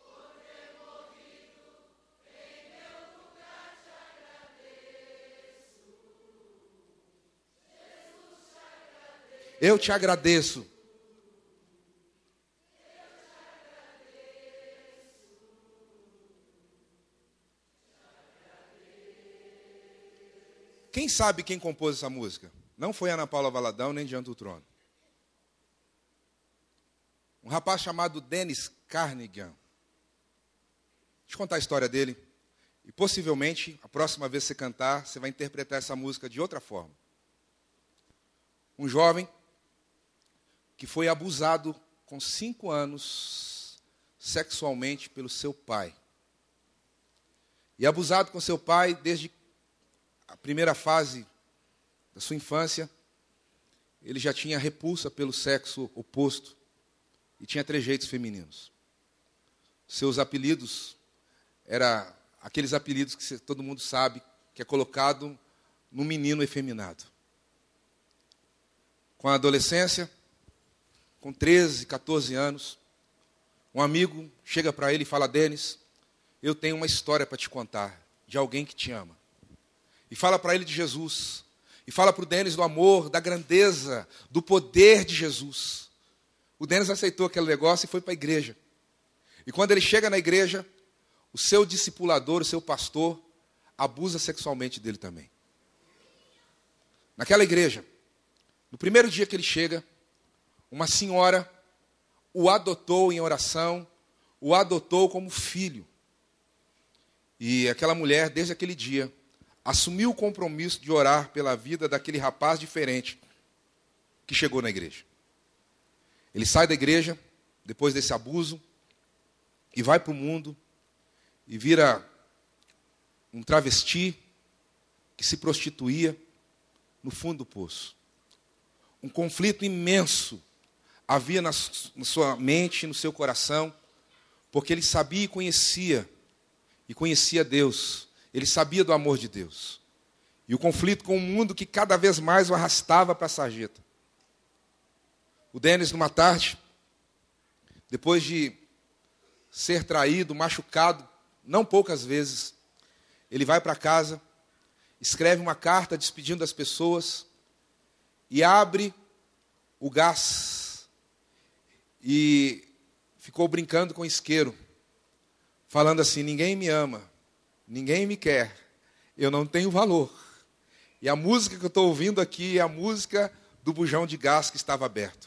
[SPEAKER 2] Eu te agradeço. Quem sabe quem compôs essa música? Não foi Ana Paula Valadão, nem Diante do Trono. Um rapaz chamado Dennis Carnegie. Deixa eu contar a história dele. E possivelmente, a próxima vez que você cantar, você vai interpretar essa música de outra forma. Um jovem que foi abusado com 5 anos sexualmente pelo seu pai. E abusado com seu pai desde a primeira fase da sua infância. Ele já tinha repulsa pelo sexo oposto e tinha trejeitos femininos. Seus apelidos eram aqueles apelidos que todo mundo sabe que é colocado no menino efeminado. Com a adolescência, com 13, 14 anos, um amigo chega para ele e fala: Dennis, eu tenho uma história para te contar de alguém que te ama. E fala para ele de Jesus. E fala para o Dennis do amor, da grandeza, do poder de Jesus. O Dennis aceitou aquele negócio e foi para a igreja. E quando ele chega na igreja, o seu discipulador, o seu pastor, abusa sexualmente dele também. Naquela igreja, no primeiro dia que ele chega, uma senhora o adotou em oração, o adotou como filho. E aquela mulher, desde aquele dia, assumiu o compromisso de orar pela vida daquele rapaz diferente que chegou na igreja. Ele sai da igreja, depois desse abuso, e vai para o mundo, e vira um travesti que se prostituía no fundo do poço. Um conflito imenso havia na sua mente, no seu coração, porque ele sabia e conhecia Deus. Ele sabia do amor de Deus. E o conflito com o mundo que cada vez mais o arrastava para a sarjeta. O Denis, numa tarde, depois de ser traído, machucado, não poucas vezes, ele vai para casa, escreve uma carta despedindo as pessoas e abre o gás e ficou brincando com o isqueiro, falando assim: ninguém me ama, ninguém me quer, eu não tenho valor. E a música que eu estou ouvindo aqui é a música do bujão de gás que estava aberto.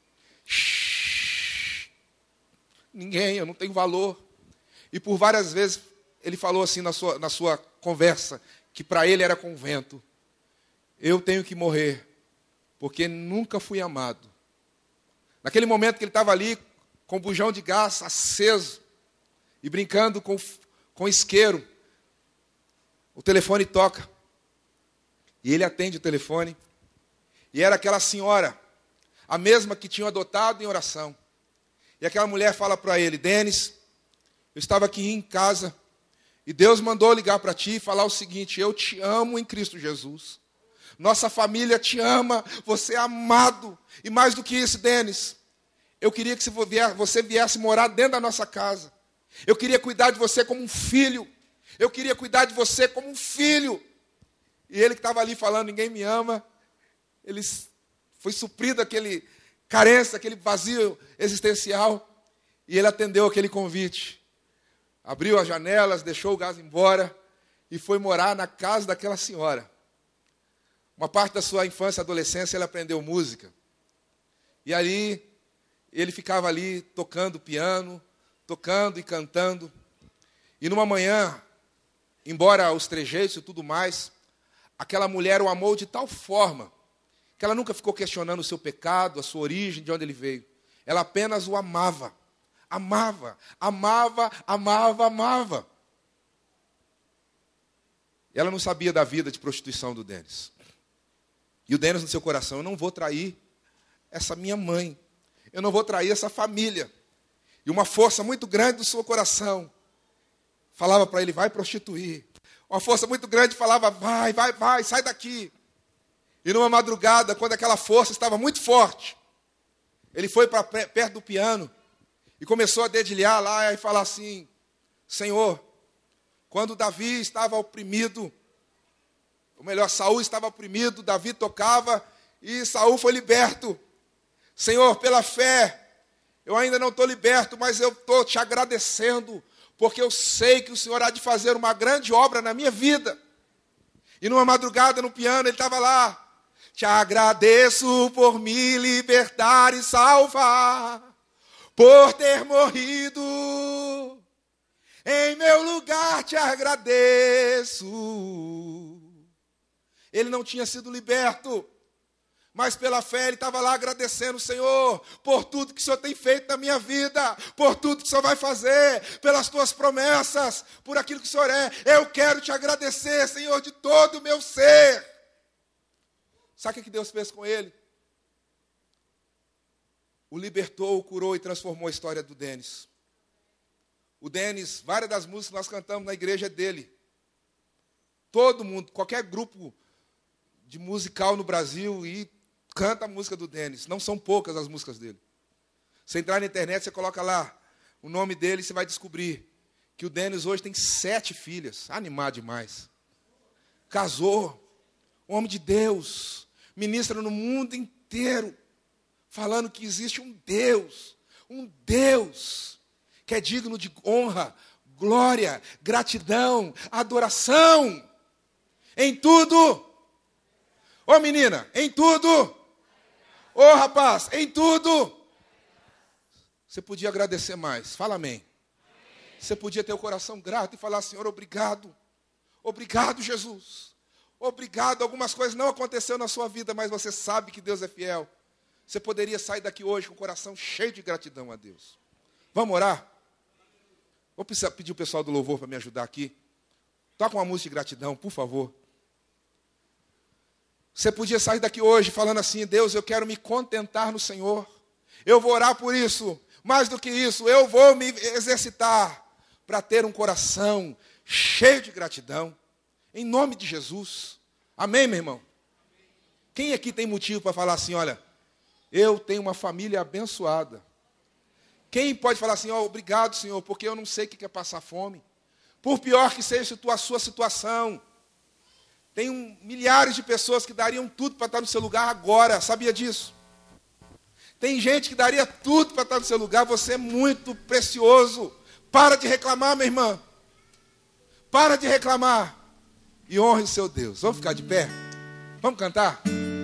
[SPEAKER 2] Shhh, ninguém, eu não tenho valor. E por várias vezes ele falou assim na sua conversa, que para ele era convento: eu tenho que morrer, porque nunca fui amado. Naquele momento que ele estava ali, com o bujão de gás aceso, e brincando com isqueiro, o telefone toca. E ele atende o telefone. E era aquela senhora, a mesma que tinha adotado em oração. E aquela mulher fala para ele: Denis, eu estava aqui em casa, e Deus mandou ligar para ti e falar o seguinte: eu te amo em Cristo Jesus. Nossa família te ama, você é amado. E mais do que isso, Denis, eu queria que você viesse morar dentro da nossa casa. Eu queria cuidar de você como um filho. Eu queria cuidar de você como um filho. E ele que estava ali falando, ninguém me ama, ele foi suprido aquele carência, aquele vazio existencial. E ele atendeu aquele convite. Abriu as janelas, deixou o gás embora e foi morar na casa daquela senhora. Uma parte da sua infância e adolescência ele aprendeu música. E ali, ele ficava ali tocando piano, tocando e cantando. E numa manhã, embora os trejeitos e tudo mais, aquela mulher o amou de tal forma que ela nunca ficou questionando o seu pecado, a sua origem, de onde ele veio. Ela apenas o amava. Amava, amava, amava, amava. Ela não sabia da vida de prostituição do Denis. E o Denis no seu coração: eu não vou trair essa minha mãe. Eu não vou trair essa família. E uma força muito grande do seu coração falava para ele: vai prostituir. Uma força muito grande falava: vai, sai daqui. E numa madrugada, quando aquela força estava muito forte, ele foi para perto do piano e começou a dedilhar lá e falar assim: Senhor, quando Davi estava oprimido, ou melhor, Saul estava oprimido, Davi tocava e Saul foi liberto. Senhor, pela fé, eu ainda não estou liberto, mas eu estou te agradecendo, porque eu sei que o Senhor há de fazer uma grande obra na minha vida. E numa madrugada no piano ele estava lá: te agradeço por me libertar e salvar, por ter morrido em meu lugar, te agradeço. Ele não tinha sido liberto, mas pela fé ele estava lá agradecendo o Senhor por tudo que o Senhor tem feito na minha vida, por tudo que o Senhor vai fazer, pelas tuas promessas, por aquilo que o Senhor é. Eu quero te agradecer, Senhor, de todo o meu ser. Sabe o que Deus fez com ele? O libertou, o curou e transformou a história do Denis. O Denis, várias das músicas que nós cantamos na igreja é dele. Todo mundo, qualquer grupo de musical no Brasil e canta a música do Denis. Não são poucas as músicas dele. Você entrar na internet, você coloca lá o nome dele e você vai descobrir que o Denis hoje tem 7 filhas. Animado demais. Casou. Um homem de Deus. Ministra no mundo inteiro. Falando que existe um Deus que é digno de honra, glória, gratidão, adoração. Em tudo. Ô menina, em tudo. Ô rapaz, em tudo. Você podia agradecer mais. Fala amém. Você podia ter o coração grato e falar, Senhor, obrigado. Obrigado, Jesus. Obrigado. Algumas coisas não aconteceram na sua vida, mas você sabe que Deus é fiel. Você poderia sair daqui hoje com o coração cheio de gratidão a Deus. Vamos orar? Vou precisar pedir o pessoal do louvor para me ajudar aqui. Toca uma música de gratidão, por favor. Você podia sair daqui hoje falando assim, Deus, eu quero me contentar no Senhor. Eu vou orar por isso. Mais do que isso, eu vou me exercitar para ter um coração cheio de gratidão. Em nome de Jesus. Amém, meu irmão? Quem aqui tem motivo para falar assim, olha, eu tenho uma família abençoada. Quem pode falar assim, obrigado, Senhor, porque eu não sei o que é passar fome. Por pior que seja a sua situação. Tem milhares de pessoas que dariam tudo para estar no seu lugar agora. Sabia disso? Tem gente que daria tudo para estar no seu lugar. Você é muito precioso. Para de reclamar, minha irmã. Para de reclamar. E honre o seu Deus. Vamos ficar de pé? Vamos cantar?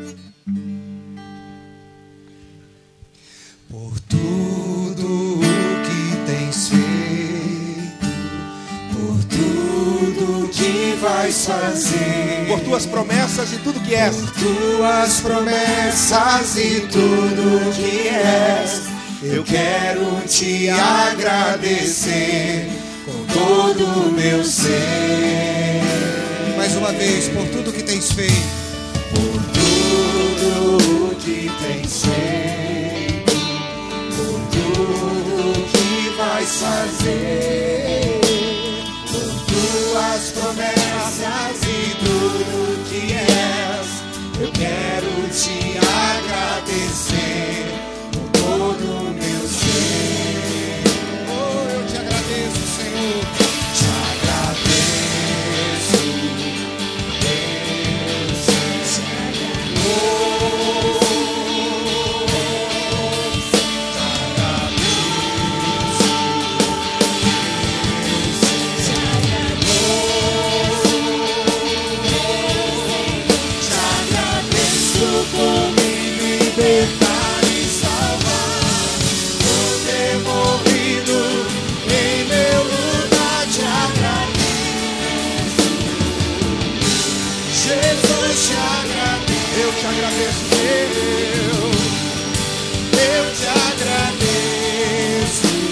[SPEAKER 3] Por tudo o que tens feito, por tudo que vais fazer,
[SPEAKER 2] por tuas promessas e tudo que és,
[SPEAKER 3] por tuas promessas e tudo que és, eu quero te agradecer com todo o meu ser. Mais uma vez, por tudo que tens feito, por tudo que tens feito, por tudo que vais fazer, por tuas promessas e tudo que és, eu quero te agradecer com todo o meu ser. Oh, eu te agradeço, Senhor. Te agradeço, Deus, Senhor. Por me libertar e salvar, por ter morrido em meu lugar, te agradeço. Jesus, te agradeço.
[SPEAKER 2] eu te agradeço,
[SPEAKER 3] Eu te agradeço.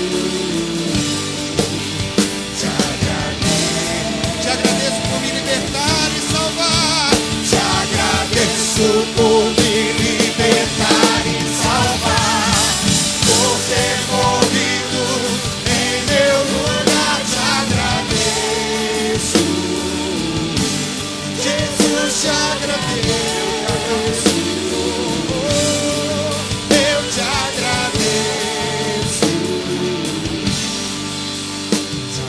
[SPEAKER 3] Te agradeço por me libertar e salvar. Te agradeço por me libertar e salvar, por ter morrido em meu lugar, te agradeço. Jesus, te agradeço. Eu te agradeço. Te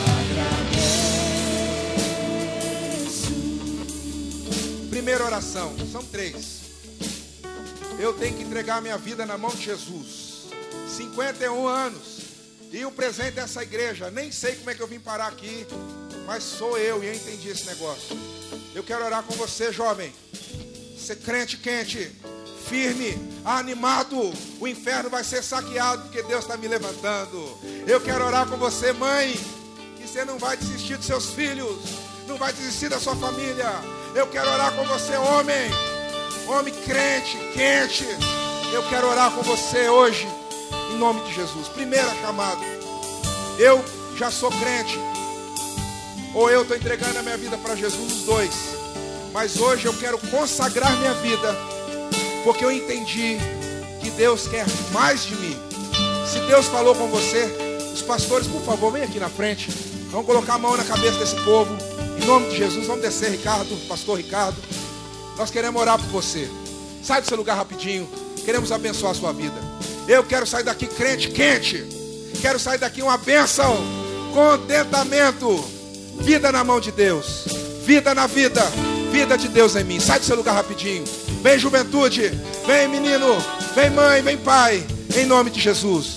[SPEAKER 3] agradeço.
[SPEAKER 2] Primeira oração, são 3. Eu tenho que entregar minha vida na mão de Jesus. 51 anos. E o presente dessa igreja. Nem sei como é que eu vim parar aqui, mas sou eu e eu entendi esse negócio. Eu quero orar com você, jovem. Ser crente quente, firme, animado. O inferno vai ser saqueado porque Deus está me levantando. Eu quero orar com você, mãe, que você não vai desistir dos seus filhos, não vai desistir da sua família. Eu quero orar com você, homem crente, quente. Eu quero orar com você hoje, em nome de Jesus. Primeira chamada. Eu já sou crente, ou eu estou entregando a minha vida para Jesus, os dois. Mas hoje eu quero consagrar minha vida, porque eu entendi que Deus quer mais de mim. Se Deus falou com você, os pastores, por favor, vem aqui na frente. Vamos colocar a mão na cabeça desse povo. Em nome de Jesus, vamos descer, Ricardo, pastor Ricardo. Nós queremos orar por você. Sai do seu lugar rapidinho. Queremos abençoar a sua vida. Eu quero sair daqui crente, quente. Quero sair daqui uma bênção, contentamento, vida na mão de Deus, vida na vida, vida de Deus em mim. Sai do seu lugar rapidinho. Vem juventude, vem menino, vem mãe, vem pai, em nome de Jesus.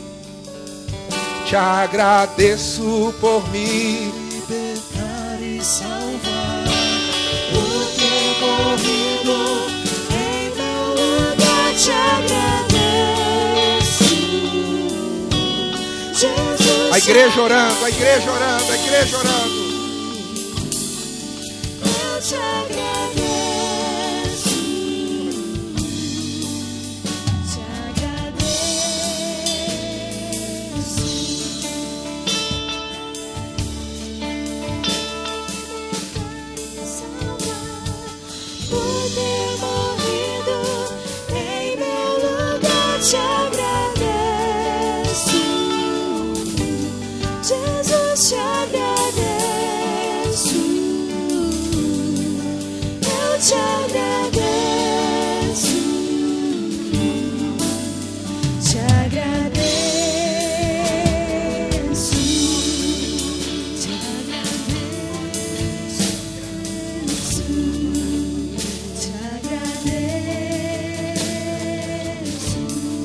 [SPEAKER 2] Te agradeço por me
[SPEAKER 3] libertar e salvar, por ter morrido em meu lugar, te agradeço.
[SPEAKER 2] igreja orando, a igreja orando, a igreja orando.
[SPEAKER 3] Eu te agradeço, te agradeço. Por ter morrido em meu lugar, te agradeço. Jesus, te agradeço. Eu te agradeço. Te agradeço. Te agradeço. Te agradeço.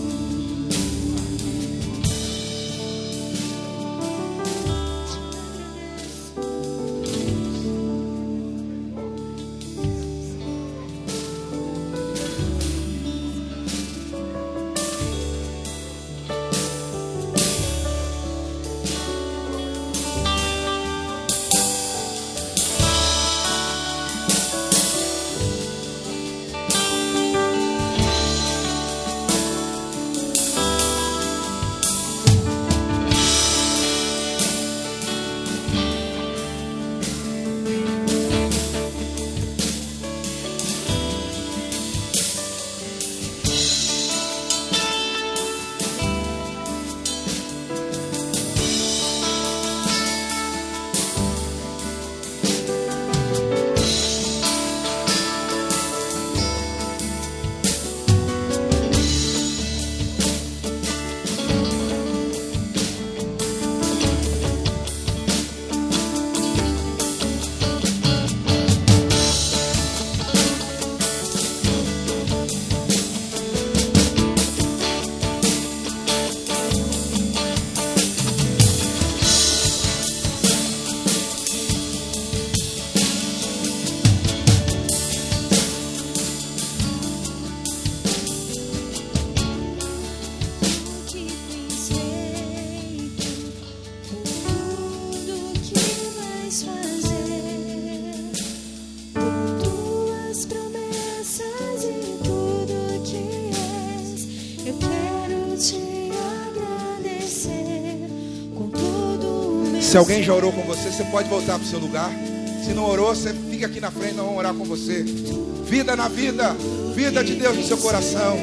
[SPEAKER 2] Se alguém já orou com você, você pode voltar para o seu lugar. Se não orou, você fica aqui na frente, nós vamos orar com você. Vida na vida, vida de Deus no seu coração.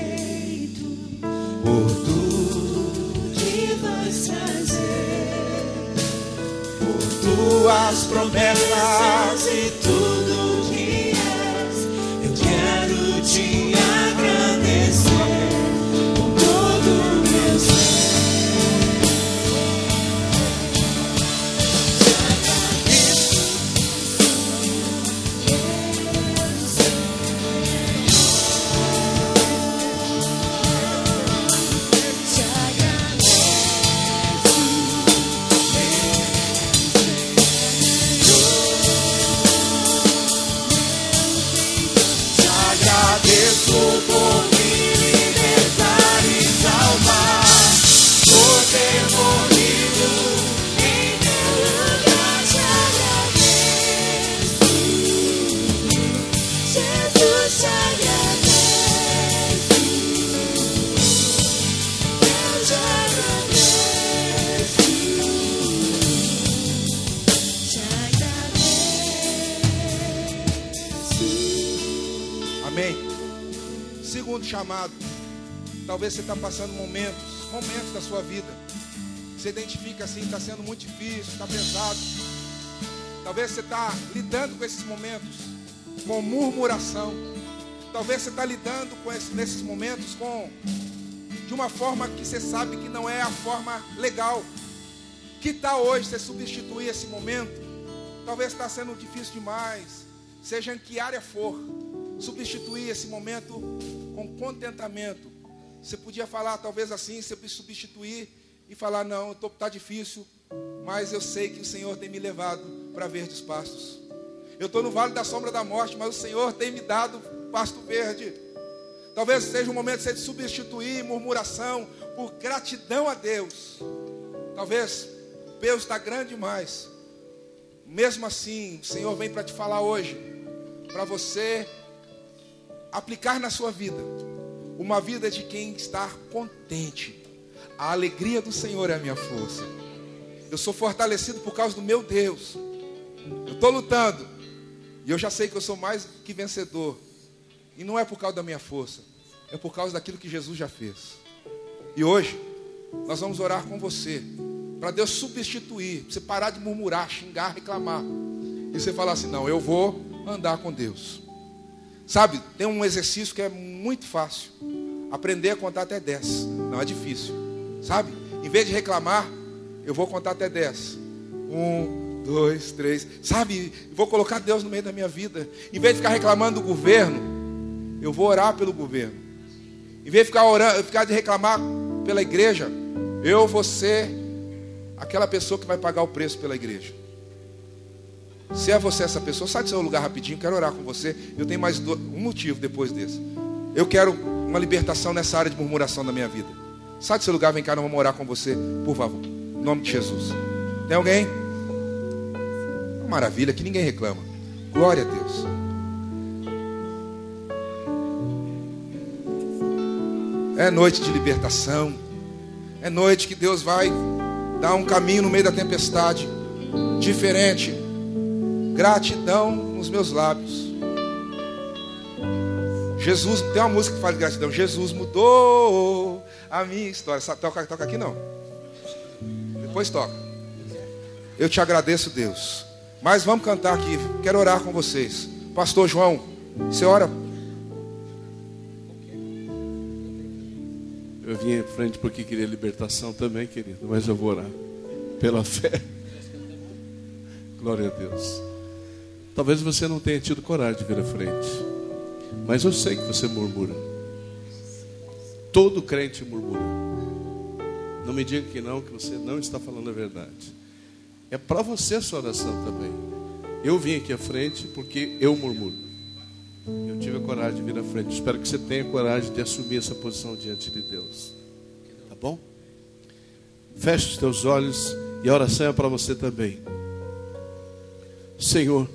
[SPEAKER 3] Por tudo que vais fazer, por tuas promessas e tudo que és, eu quero te agradecer com todo o meu ser.
[SPEAKER 2] Chamado. Talvez você está passando momentos da sua vida. Você identifica assim, está sendo muito difícil, está pesado. Talvez você está lidando com esses momentos com murmuração. Talvez você está lidando nesses momentos de uma forma que você sabe que não é a forma legal. Que tal hoje você substituir esse momento? Talvez está sendo difícil demais. Seja em que área for, substituir esse momento com contentamento. Você podia falar talvez assim, você substituir e falar, não, está difícil, mas eu sei que o Senhor tem me levado para verdes pastos. Eu estou no vale da sombra da morte, mas o Senhor tem me dado pasto verde. Talvez seja um momento de você substituir murmuração por gratidão a Deus. Talvez peso está grande demais. Mesmo assim, o Senhor vem para te falar hoje, para você aplicar na sua vida uma vida de quem está contente. A alegria do Senhor é a minha força. Eu sou fortalecido por causa do meu Deus. Eu estou lutando e eu já sei que eu sou mais que vencedor. E não é por causa da minha força, é por causa daquilo que Jesus já fez. E hoje nós vamos orar com você, para Deus substituir, para você parar de murmurar, xingar, reclamar, e você falar assim: não, eu vou andar com Deus. Sabe, tem um exercício que é muito fácil: aprender a contar até 10. Não é difícil, sabe? Em vez de reclamar, eu vou contar até 10. 1, 2, 3, sabe? Vou colocar Deus no meio da minha vida. Em vez de ficar reclamando do governo, eu vou orar pelo governo. Em vez de ficar de reclamar pela igreja, eu vou ser aquela pessoa que vai pagar o preço pela igreja. Se é você essa pessoa, sai do seu lugar rapidinho, quero orar com você. Eu tenho mais um motivo depois desse. Eu quero uma libertação nessa área de murmuração da minha vida. Sai do seu lugar, vem cá, nós vamos orar com você, por favor. Em nome de Jesus. Tem alguém? Maravilha, que ninguém reclama. Glória a Deus. É noite de libertação. É noite que Deus vai dar um caminho no meio da tempestade diferente. Gratidão nos meus lábios. Jesus, tem uma música que fala de gratidão. Jesus mudou a minha história. Toca aqui não. Depois toca. Eu te agradeço, Deus. Mas vamos cantar aqui. Quero orar com vocês. Pastor João, você ora?
[SPEAKER 4] Eu vim em frente porque queria libertação também, querido. Mas eu vou orar pela fé. Glória a Deus. Talvez você não tenha tido coragem de vir à frente, mas eu sei que você murmura. Todo crente murmura. Não me diga que não, que você não está falando a verdade. É para você essa oração também. Eu vim aqui à frente porque eu murmuro. Eu tive a coragem de vir à frente. Espero que você tenha coragem de assumir essa posição diante de Deus. Tá bom? Feche os teus olhos e a oração é para você também. Senhor,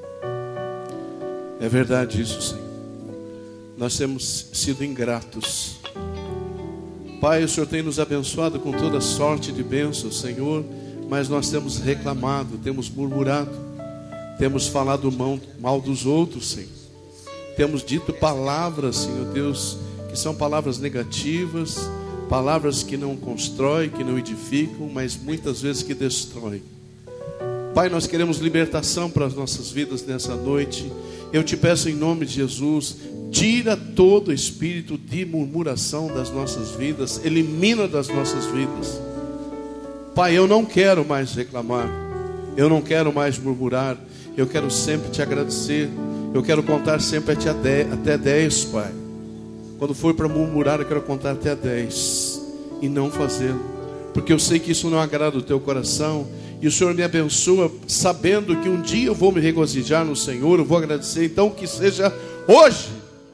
[SPEAKER 4] é verdade isso, Senhor. Nós temos sido ingratos. Pai, o Senhor tem nos abençoado com toda sorte de bênçãos, Senhor, mas nós temos reclamado, temos murmurado, temos falado mal dos outros, Senhor. Temos dito palavras, Senhor Deus, que são palavras negativas, palavras que não constroem, que não edificam, mas muitas vezes que destroem. Pai, nós queremos libertação para as nossas vidas nessa noite. Eu te peço em nome de Jesus, tira todo espírito de murmuração das nossas vidas, elimina das nossas vidas. Pai, eu não quero mais reclamar, eu não quero mais murmurar, eu quero sempre te agradecer, eu quero contar sempre até 10, Pai. Quando for para murmurar, eu quero contar até 10 e não fazê-lo, porque eu sei que isso não agrada o teu coração. E o Senhor me abençoa, sabendo que um dia eu vou me regozijar no Senhor, eu vou agradecer. Então que seja hoje,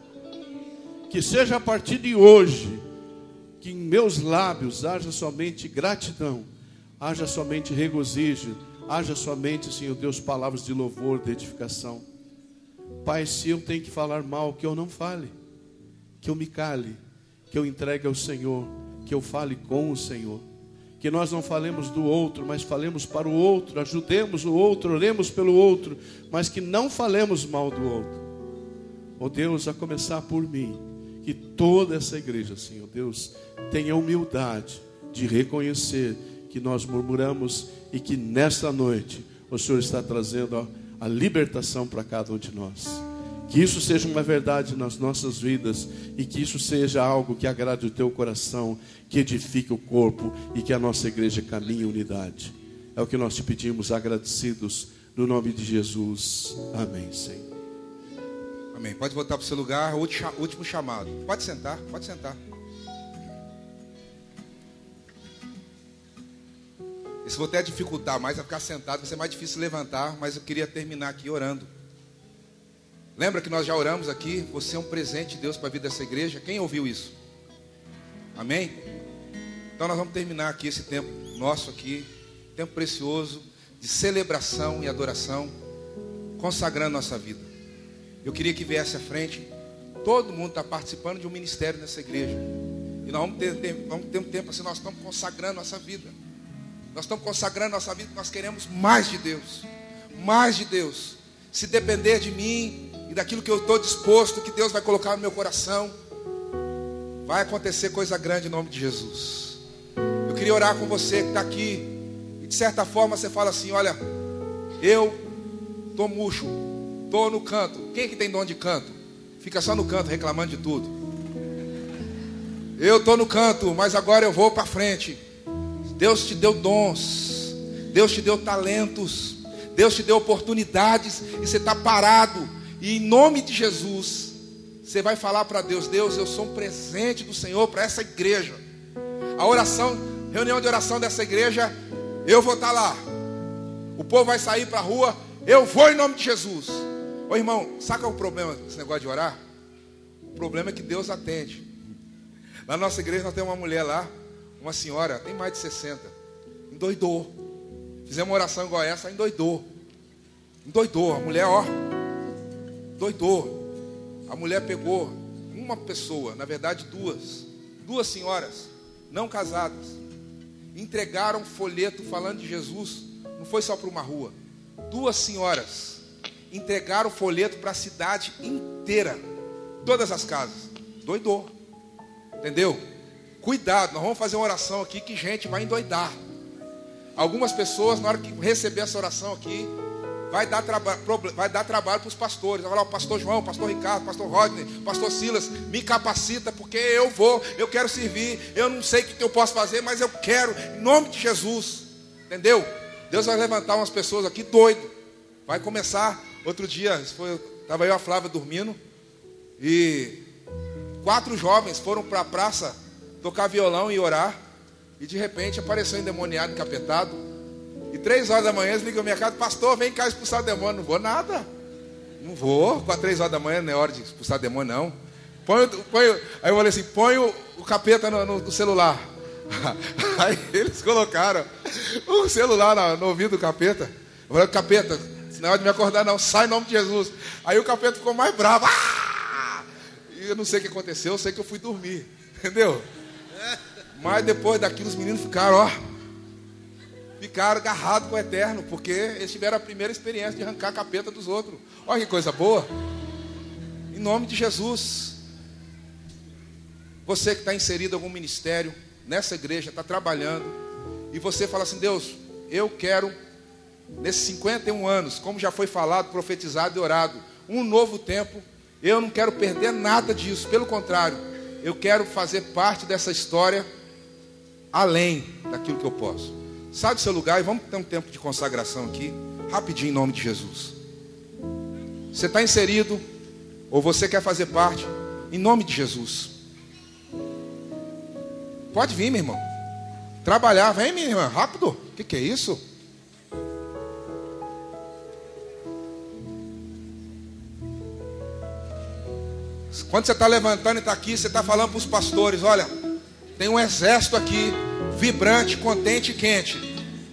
[SPEAKER 4] que seja a partir de hoje, que em meus lábios haja somente gratidão, haja somente regozijo, haja somente, Senhor Deus, palavras de louvor, de edificação. Pai, se eu tenho que falar mal, que eu não fale, que eu me cale, que eu entregue ao Senhor, que eu fale com o Senhor. Que nós não falemos do outro, mas falemos para o outro, ajudemos o outro, oremos pelo outro, mas que não falemos mal do outro. Oh Deus, a começar por mim, que toda essa igreja, Senhor Deus, tenha humildade de reconhecer que nós murmuramos e que nesta noite o Senhor está trazendo a libertação para cada um de nós. Que isso seja uma verdade nas nossas vidas e que isso seja algo que agrade o teu coração, que edifique o corpo e que a nossa igreja caminhe em unidade. É o que nós te pedimos, agradecidos, no nome de Jesus. Amém, Senhor.
[SPEAKER 2] Amém. Pode voltar para o seu lugar, último chamado. Pode sentar, pode sentar. Isso vou até dificultar mais a ficar sentado, vai ser mais difícil levantar, mas eu queria terminar aqui orando. Lembra que nós já oramos aqui? Você é um presente de Deus para a vida dessa igreja. Quem ouviu isso? Amém? Então nós vamos terminar aqui esse tempo nosso aqui, tempo precioso de celebração e adoração, consagrando nossa vida. Eu queria que viesse à frente. Todo mundo está participando de um ministério nessa igreja. E nós vamos ter um tempo assim, nós estamos consagrando nossa vida. Nós estamos consagrando nossa vida, nós queremos mais de Deus. Mais de Deus. Se depender de mim e daquilo que eu estou disposto, que Deus vai colocar no meu coração, vai acontecer coisa grande em nome de Jesus. Eu queria orar com você que está aqui. E de certa forma você fala assim, olha, eu estou murcho, estou no canto. Quem é que tem dom de canto? Fica só no canto reclamando de tudo. Eu estou no canto, mas agora eu vou para frente. Deus te deu dons, Deus te deu talentos, Deus te deu oportunidades, e você está parado. E em nome de Jesus, você vai falar para Deus, Deus, eu sou um presente do Senhor para essa igreja. A oração, reunião de oração dessa igreja, eu vou estar lá. O povo vai sair para a rua, eu vou em nome de Jesus. Ô irmão, sabe qual é o problema desse negócio de orar? O problema é que Deus atende. Na nossa igreja nós temos uma mulher lá, uma senhora, tem mais de 60, endoidou. Fizemos uma oração igual essa, endoidou. Endoidou, a mulher, ó, doidou. A mulher pegou uma pessoa, na verdade duas senhoras, não casadas, entregaram um folheto falando de Jesus, não foi só para uma rua. Duas senhoras entregaram o folheto para a cidade inteira, todas as casas. Doidou, entendeu? Cuidado, nós vamos fazer uma oração aqui que gente vai endoidar. Algumas pessoas, na hora que receber essa oração aqui, vai dar trabalho para os pastores. Vai falar, o pastor João, o pastor Ricardo, o pastor Rodney, o pastor Silas, me capacita, porque eu quero servir. Eu não sei o que eu posso fazer, mas eu quero, em nome de Jesus. Entendeu? Deus vai levantar umas pessoas aqui doido. Vai começar. Outro dia, estava eu e a Flávia dormindo, e 4 jovens foram para a praça tocar violão e orar, e de repente apareceu um endemoniado, encapetado. E 3 horas da manhã eles ligam a minha casa, pastor, vem cá expulsar o demônio. Não vou nada, não vou, com 3 horas da manhã não é hora de expulsar demônio não. Aí eu falei assim, põe o capeta no celular. Aí eles colocaram o celular no ouvido do capeta. Eu falei, capeta, não é hora de me acordar não, sai em nome de Jesus. Aí o capeta ficou mais bravo. E eu não sei o que aconteceu, eu sei que eu fui dormir, entendeu? Mas depois daquilo os meninos ficaram agarrados com o Eterno, porque eles tiveram a primeira experiência de arrancar a capeta dos outros. Olha que coisa boa. Em nome de Jesus. Você que está inserido em algum ministério, nessa igreja, está trabalhando, e você fala assim, Deus, eu quero, nesses 51 anos, como já foi falado, profetizado e orado, um novo tempo. Eu não quero perder nada disso, pelo contrário, eu quero fazer parte dessa história além daquilo que eu posso. Sai do seu lugar e vamos ter um tempo de consagração aqui, rapidinho, em nome de Jesus. Você está inserido, ou você quer fazer parte, em nome de Jesus. Pode vir, meu irmão. Trabalhar, vem, minha irmã, rápido. O que é isso? Quando você está levantando e está aqui, você está falando para os pastores, olha, tem um exército aqui, vibrante, contente e quente.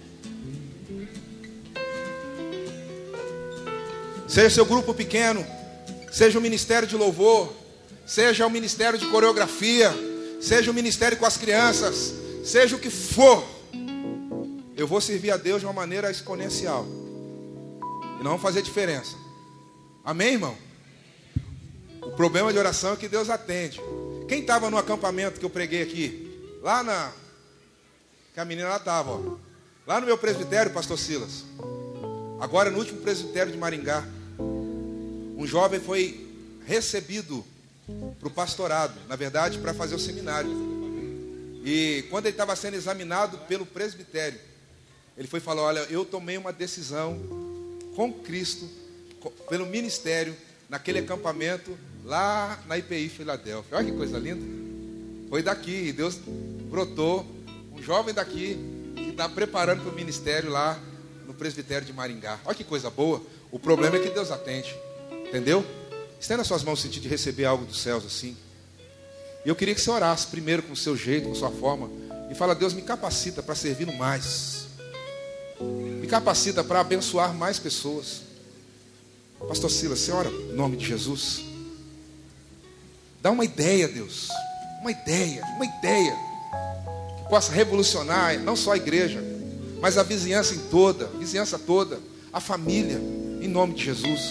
[SPEAKER 2] Seja seu grupo pequeno, seja o ministério de louvor, seja o ministério de coreografia, seja o ministério com as crianças, seja o que for, eu vou servir a Deus de uma maneira exponencial. E não vamos fazer diferença. Amém, irmão? O problema de oração é que Deus atende. Quem estava no acampamento que eu preguei aqui? Que a menina lá estava, lá no meu presbitério, pastor Silas. Agora no último presbitério de Maringá, um jovem foi recebido para o pastorado, na verdade para fazer o seminário. E quando ele estava sendo examinado pelo presbitério, ele foi falar, olha, eu tomei uma decisão com Cristo, pelo ministério, naquele acampamento lá na IPI Filadélfia. Olha que coisa linda. Foi daqui, Deus brotou um jovem daqui que está preparando para o ministério lá no presbitério de Maringá. Olha que coisa boa. O problema é que Deus atende, entendeu? Estenda suas mãos no sentido de receber algo dos céus assim. E eu queria que você orasse primeiro com o seu jeito, com a sua forma, e fala, Deus, me capacita para servir no mais. Me capacita para abençoar mais pessoas. Pastor Silas, você ora em nome de Jesus. Dá uma ideia, Deus. Uma ideia que possa revolucionar não só a igreja, mas a vizinhança toda, a família, em nome de Jesus.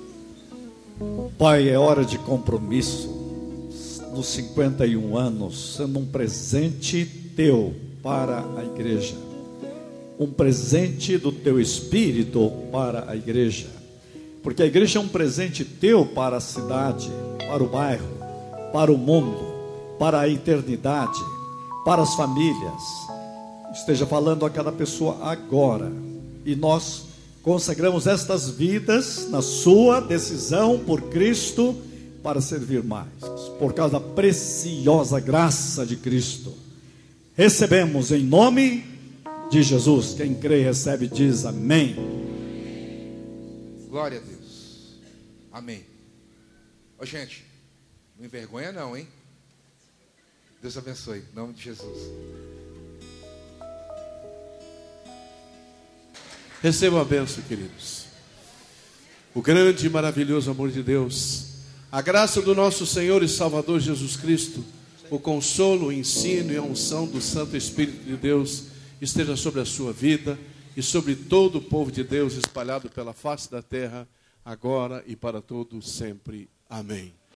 [SPEAKER 1] Pai, é hora de compromisso. Nos 51 anos, sendo um presente teu para a igreja, um presente do teu Espírito para a igreja, porque a igreja é um presente teu para a cidade, para o bairro, para o mundo, para a eternidade, para as famílias. Esteja falando a cada pessoa agora, e nós consagramos estas vidas na sua decisão por Cristo, para servir mais, por causa da preciosa graça de Cristo. Recebemos em nome de Jesus. Quem crê e recebe diz amém.
[SPEAKER 2] Glória a Deus. Amém. Ô gente, não envergonha não, hein? Deus abençoe, em nome de Jesus.
[SPEAKER 4] Recebam a bênção, queridos. O grande e maravilhoso amor de Deus, a graça do nosso Senhor e Salvador Jesus Cristo, o consolo, o ensino e a unção do Santo Espírito de Deus esteja sobre a sua vida e sobre todo o povo de Deus espalhado pela face da terra, agora e para todos sempre. Amém.